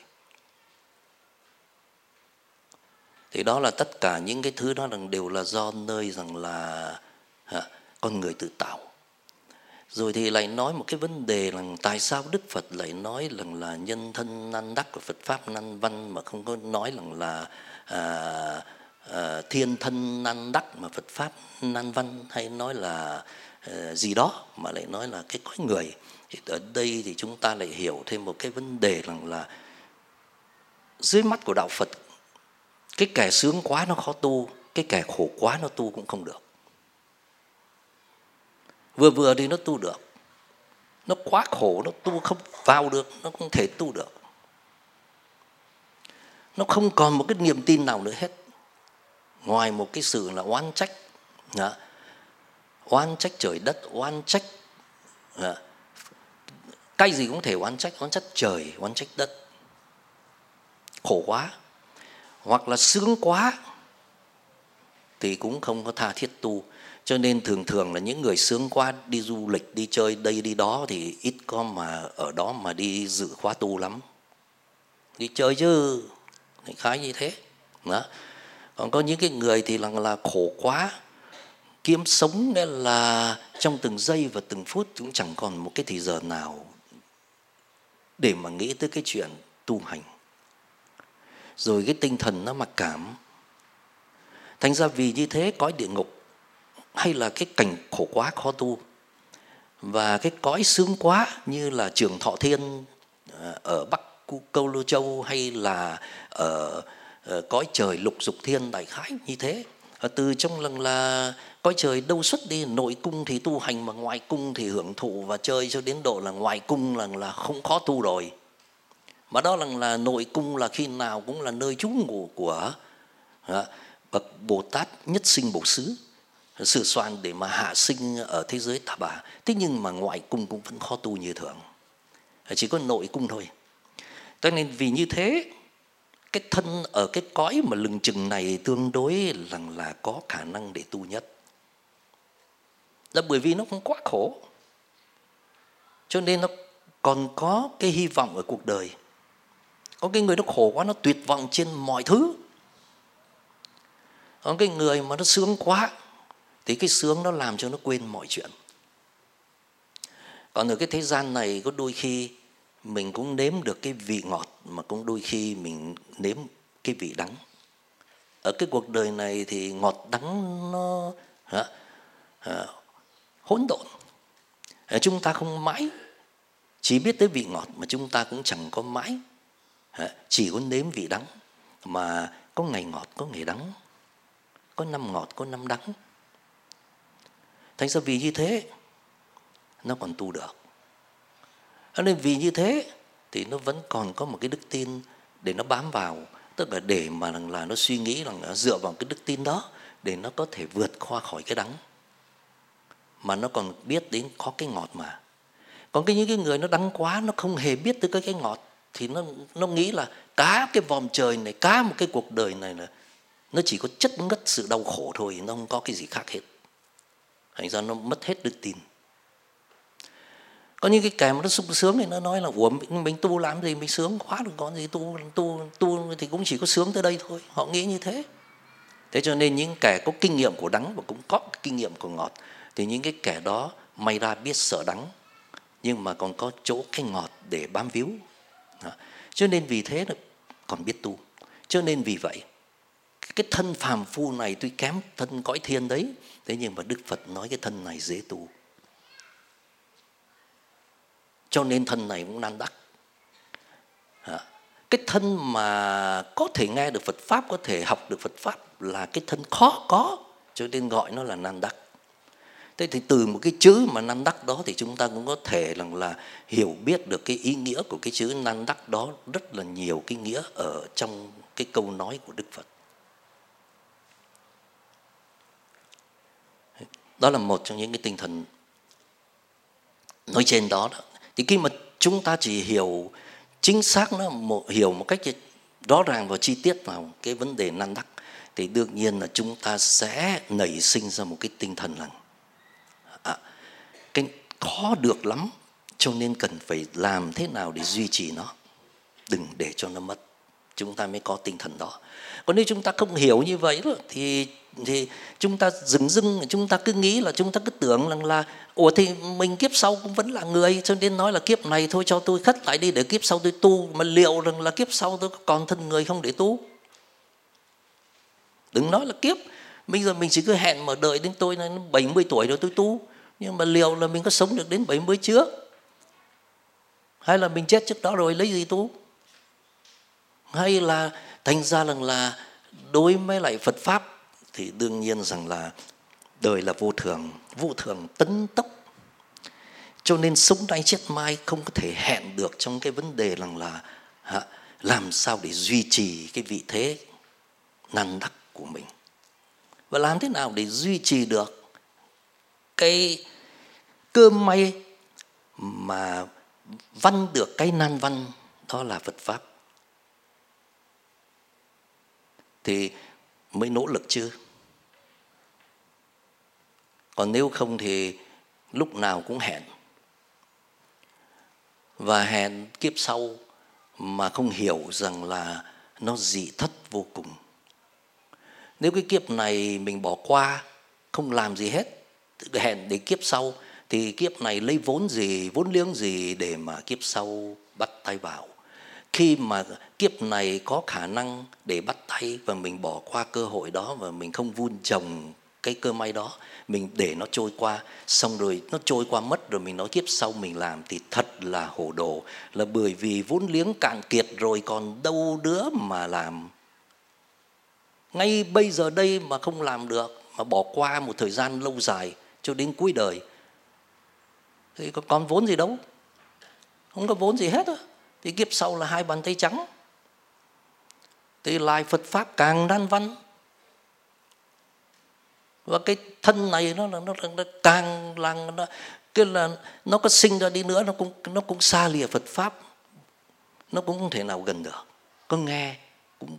[SPEAKER 1] Thì đó là tất cả những cái thứ đó đều là do nơi rằng là hả, con người tự tạo. Rồi thì lại nói một cái vấn đề là tại sao Đức Phật lại nói rằng là nhân thân nan đắc của Phật Pháp nan văn, mà không có nói rằng là à, à, thiên thân nan đắc mà Phật Pháp nan văn, hay nói là à, gì đó mà lại nói là cái cõi người. Thì ở đây thì chúng ta lại hiểu thêm một cái vấn đề rằng là dưới mắt của đạo Phật, cái kẻ sướng quá nó khó tu, cái kẻ khổ quá nó tu cũng không được. Vừa vừa thì nó tu được, nó quá khổ nó tu không vào được, nó không thể tu được. Nó không còn một cái niềm tin nào nữa hết, ngoài một cái sự là oán trách. Đó. Oán trách trời đất, oán trách đó. Cái gì cũng thể oán trách, oán trách trời, oán trách đất. Khổ quá, hoặc là sướng quá thì cũng không có tha thiết tu. Cho nên thường thường là những người sướng quá đi du lịch, đi chơi đây đi đó thì ít có mà ở đó mà đi dự khóa tu lắm. Đi chơi chứ, đại khái như thế. Đó. Còn có những cái người thì là, là khổ quá, kiếm sống nên là trong từng giây và từng phút cũng chẳng còn một cái thời giờ nào để mà nghĩ tới cái chuyện tu hành. Rồi cái tinh thần nó mặc cảm. Thành ra vì như thế cõi địa ngục hay là cái cảnh khổ quá khó tu, và cái cõi sướng quá như là Trường Thọ Thiên ở Bắc Câu Lô Châu, hay là ở, ở cõi trời Lục Dục Thiên, đại khái như thế. Ở từ trong lần là cõi trời đâu xuất đi, nội cung thì tu hành mà ngoại cung thì hưởng thụ và chơi, cho đến độ là ngoại cung là, là không khó tu rồi. Mà đó là, là nội cung là khi nào cũng là nơi trú ngụ của đó, bậc Bồ Tát nhất sinh bổ xứ, sửa soạn để mà hạ sinh ở thế giới Tà Bà. Thế nhưng mà ngoại cung cũng vẫn khó tu như thường, chỉ có nội cung thôi. Cho nên vì như thế, cái thân ở cái cõi mà lừng chừng này tương đối rằng là có khả năng để tu nhất. Là bởi vì nó không quá khổ, cho nên nó còn có cái hy vọng ở cuộc đời. Có cái người nó khổ quá, nó tuyệt vọng trên mọi thứ. Có cái người mà nó sướng quá thì cái sướng nó làm cho nó quên mọi chuyện. Còn ở cái thế gian này có đôi khi mình cũng nếm được cái vị ngọt, mà cũng đôi khi mình nếm cái vị đắng. Ở cái cuộc đời này thì ngọt đắng nó hả, hả, hỗn độn. Chúng ta không mãi chỉ biết tới vị ngọt, mà chúng ta cũng chẳng có mãi hả, chỉ có nếm vị đắng. Mà có ngày ngọt, có ngày đắng, có năm ngọt, có năm đắng. Thành ra vì như thế nó còn tu được. Nên vì như thế thì nó vẫn còn có một cái đức tin để nó bám vào. Tức là để mà là nó suy nghĩ là dựa vào cái đức tin đó để nó có thể vượt qua khỏi cái đắng. Mà nó còn biết đến có cái ngọt mà. Còn cái những cái người nó đắng quá, nó không hề biết tới cái, cái ngọt, thì nó, nó nghĩ là cả cái vòm trời này, cả một cái cuộc đời này là nó chỉ có chất ngất sự đau khổ thôi, nó không có cái gì khác hết. Thành ra nó mất hết đức tin. Có những cái kẻ mà nó sung sướng thì nó nói là ủa mình, mình tu làm gì, mình sướng quá đừng có gì, tu, tu, tu thì cũng chỉ có sướng tới đây thôi. Họ nghĩ như thế. Thế cho nên những kẻ có kinh nghiệm của đắng và cũng có kinh nghiệm của ngọt, thì những cái kẻ đó may ra biết sợ đắng, nhưng mà còn có chỗ cái ngọt để bám víu. Đó. Cho nên vì thế nó còn biết tu. Cho nên vì vậy cái thân phàm phu này tuy kém thân cõi thiên đấy, thế nhưng mà Đức Phật nói cái thân này dễ tu. Cho nên thân này cũng nan đắc. Cái thân mà có thể nghe được Phật Pháp, có thể học được Phật Pháp là cái thân khó có, cho nên gọi nó là nan đắc. Thế thì từ một cái chữ mà nan đắc đó thì chúng ta cũng có thể là, là hiểu biết được cái ý nghĩa của cái chữ nan đắc đó. Rất là nhiều cái nghĩa ở trong cái câu nói của Đức Phật. Đó là một trong những cái tinh thần nói trên đó, đó. Thì khi mà chúng ta chỉ hiểu chính xác nó, một, hiểu một cách rõ ràng và chi tiết vào cái vấn đề nan đắc, thì đương nhiên là chúng ta sẽ nảy sinh ra một cái tinh thần rằng à, cái khó được lắm, cho nên cần phải làm thế nào để duy trì nó, đừng để cho nó mất. Chúng ta mới có tinh thần đó. Còn nếu chúng ta không hiểu như vậy đó, thì thì chúng ta dừng dưng, chúng ta cứ nghĩ là chúng ta cứ tưởng rằng là ủa thì mình kiếp sau cũng vẫn là người, cho nên nói là kiếp này thôi cho tôi khất lại đi để kiếp sau tôi tu. Mà liệu rằng là kiếp sau tôi còn thân người không để tu? Đừng nói là kiếp, bây giờ mình chỉ cứ hẹn mà đợi đến tôi bảy mươi tuổi rồi tôi tu. Nhưng mà liệu là mình có sống được đến bảy mươi trước? Hay là mình chết trước đó rồi lấy gì tu? Hay là thành ra rằng là đối với lại Phật Pháp thì đương nhiên rằng là đời là vô thường, vô thường tấn tốc. Cho nên sống nay chết mai không có thể hẹn được trong cái vấn đề rằng là hả, làm sao để duy trì cái vị thế nan đắc của mình. Và làm thế nào để duy trì được cái cơ may mà văn được cái nan văn, đó là Phật Pháp. Thì mới nỗ lực chứ. Còn nếu không thì lúc nào cũng hẹn. Và hẹn kiếp sau mà không hiểu rằng là nó dị thất vô cùng. Nếu cái kiếp này mình bỏ qua, không làm gì hết, hẹn để kiếp sau, thì kiếp này lấy vốn gì, vốn liếng gì để mà kiếp sau bắt tay vào. Khi mà kiếp này có khả năng để bắt tay và mình bỏ qua cơ hội đó và mình không vun trồng cái cơ may đó, mình để nó trôi qua, xong rồi nó trôi qua mất rồi mình nói kiếp sau mình làm thì thật là hồ đồ. Là bởi vì vốn liếng cạn kiệt rồi còn đâu đứa mà làm. Ngay bây giờ đây mà không làm được, mà bỏ qua một thời gian lâu dài cho đến cuối đời, thì có còn vốn gì đâu. Không có vốn gì hết á. Thì kiếp sau là hai bàn tay trắng. Thì lại Phật Pháp càng nan văn. Và cái thân này nó, nó, nó, nó càng là nó, cái là nó có sinh ra đi nữa, nó cũng, nó cũng xa lìa Phật Pháp. Nó cũng không thể nào gần được. Có nghe cũng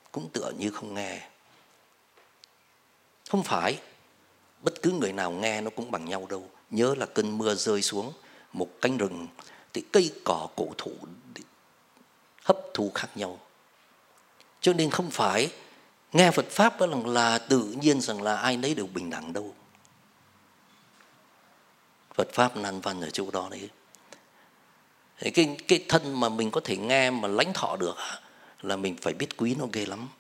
[SPEAKER 1] cũng tựa như không nghe. Không phải bất cứ người nào nghe nó cũng bằng nhau đâu. Nhớ là cơn mưa rơi xuống một cánh rừng thì cây cỏ cổ thụ hấp thu khác nhau. Cho nên không phải nghe Phật Pháp đó là tự nhiên rằng là ai nấy đều bình đẳng đâu. Phật Pháp nan văn ở chỗ đó đấy. Cái, cái thân mà mình có thể nghe mà lãnh thọ được là mình phải biết quý nó ghê lắm.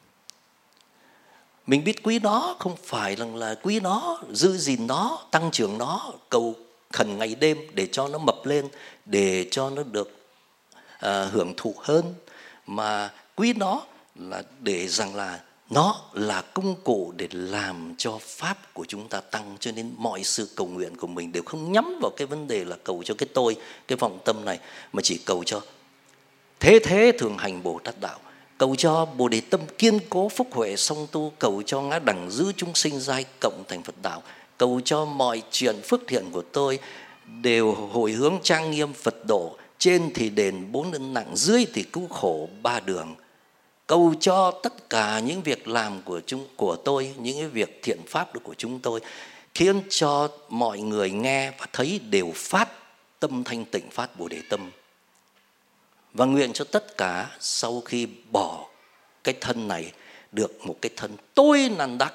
[SPEAKER 1] Mình biết quý nó không phải là, là quý nó, giữ gìn nó, tăng trưởng nó, cầu khẩn ngày đêm để cho nó mập lên, để cho nó được à, hưởng thụ hơn. Mà quý nó là để rằng là nó là công cụ để làm cho Pháp của chúng ta tăng. Cho nên mọi sự cầu nguyện của mình đều không nhắm vào cái vấn đề là cầu cho cái tôi, cái vọng tâm này, mà chỉ cầu cho thế thế thường hành Bồ Tát đạo, cầu cho Bồ Đề tâm kiên cố phúc huệ song tu, cầu cho ngã đẳng giữ chúng sinh giai cộng thành Phật đạo, cầu cho mọi chuyện phước thiện của tôi đều hồi hướng trang nghiêm Phật độ, trên thì đền bốn ân nặng, dưới thì cứu khổ ba đường. Cầu cho tất cả những việc làm của chúng của tôi, những cái việc thiện pháp của chúng tôi, khiến cho mọi người nghe và thấy đều phát tâm thanh tịnh, phát Bồ Đề tâm. Và nguyện cho tất cả sau khi bỏ cái thân này được một cái thân tối nan đắc,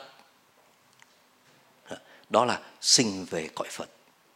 [SPEAKER 1] đó là sinh về cõi Phật.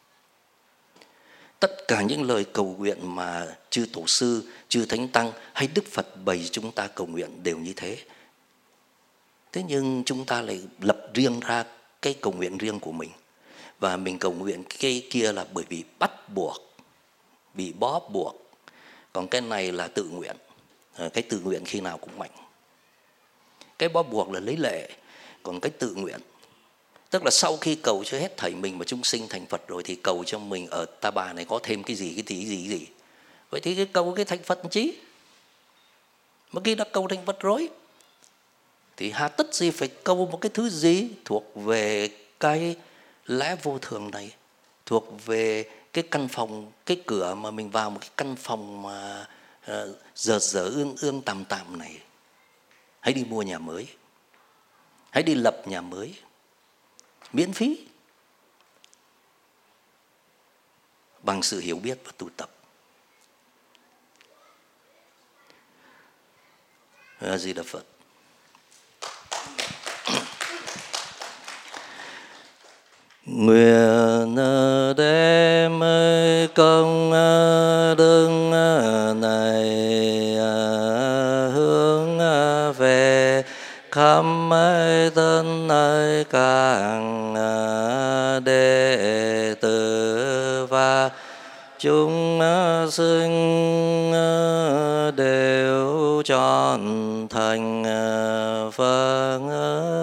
[SPEAKER 1] Tất cả những lời cầu nguyện mà chư Tổ sư, chư Thánh Tăng hay Đức Phật bày chúng ta cầu nguyện đều như thế. Thế nhưng chúng ta lại lập riêng ra cái cầu nguyện riêng của mình. Và mình cầu nguyện cái kia là bởi vì bắt buộc, bị bó buộc. Còn cái này là tự nguyện. Cái tự nguyện khi nào cũng mạnh. Cái bó buộc là lấy lệ. Còn cái tự nguyện, tức là sau khi cầu cho hết thảy mình và chúng sinh thành Phật rồi thì cầu cho mình ở ta bà này có thêm cái gì, cái tí gì, gì. Vậy thì cái cầu cái thành Phật chí. Mà khi đã cầu thành Phật rồi thì hà tất gì phải cầu một cái thứ gì thuộc về cái lẽ vô thường này, thuộc về cái căn phòng, cái cửa mà mình vào một cái căn phòng mà uh, dở dở ương ương tạm tạm này. Hãy đi mua nhà mới, hãy đi lập nhà mới, miễn phí, bằng sự hiểu biết và tu tập. A Di Đà Phật. Nguyện đem công đức này hướng về khắp thân càng đệ tử và chúng sinh đều trọn thành Phật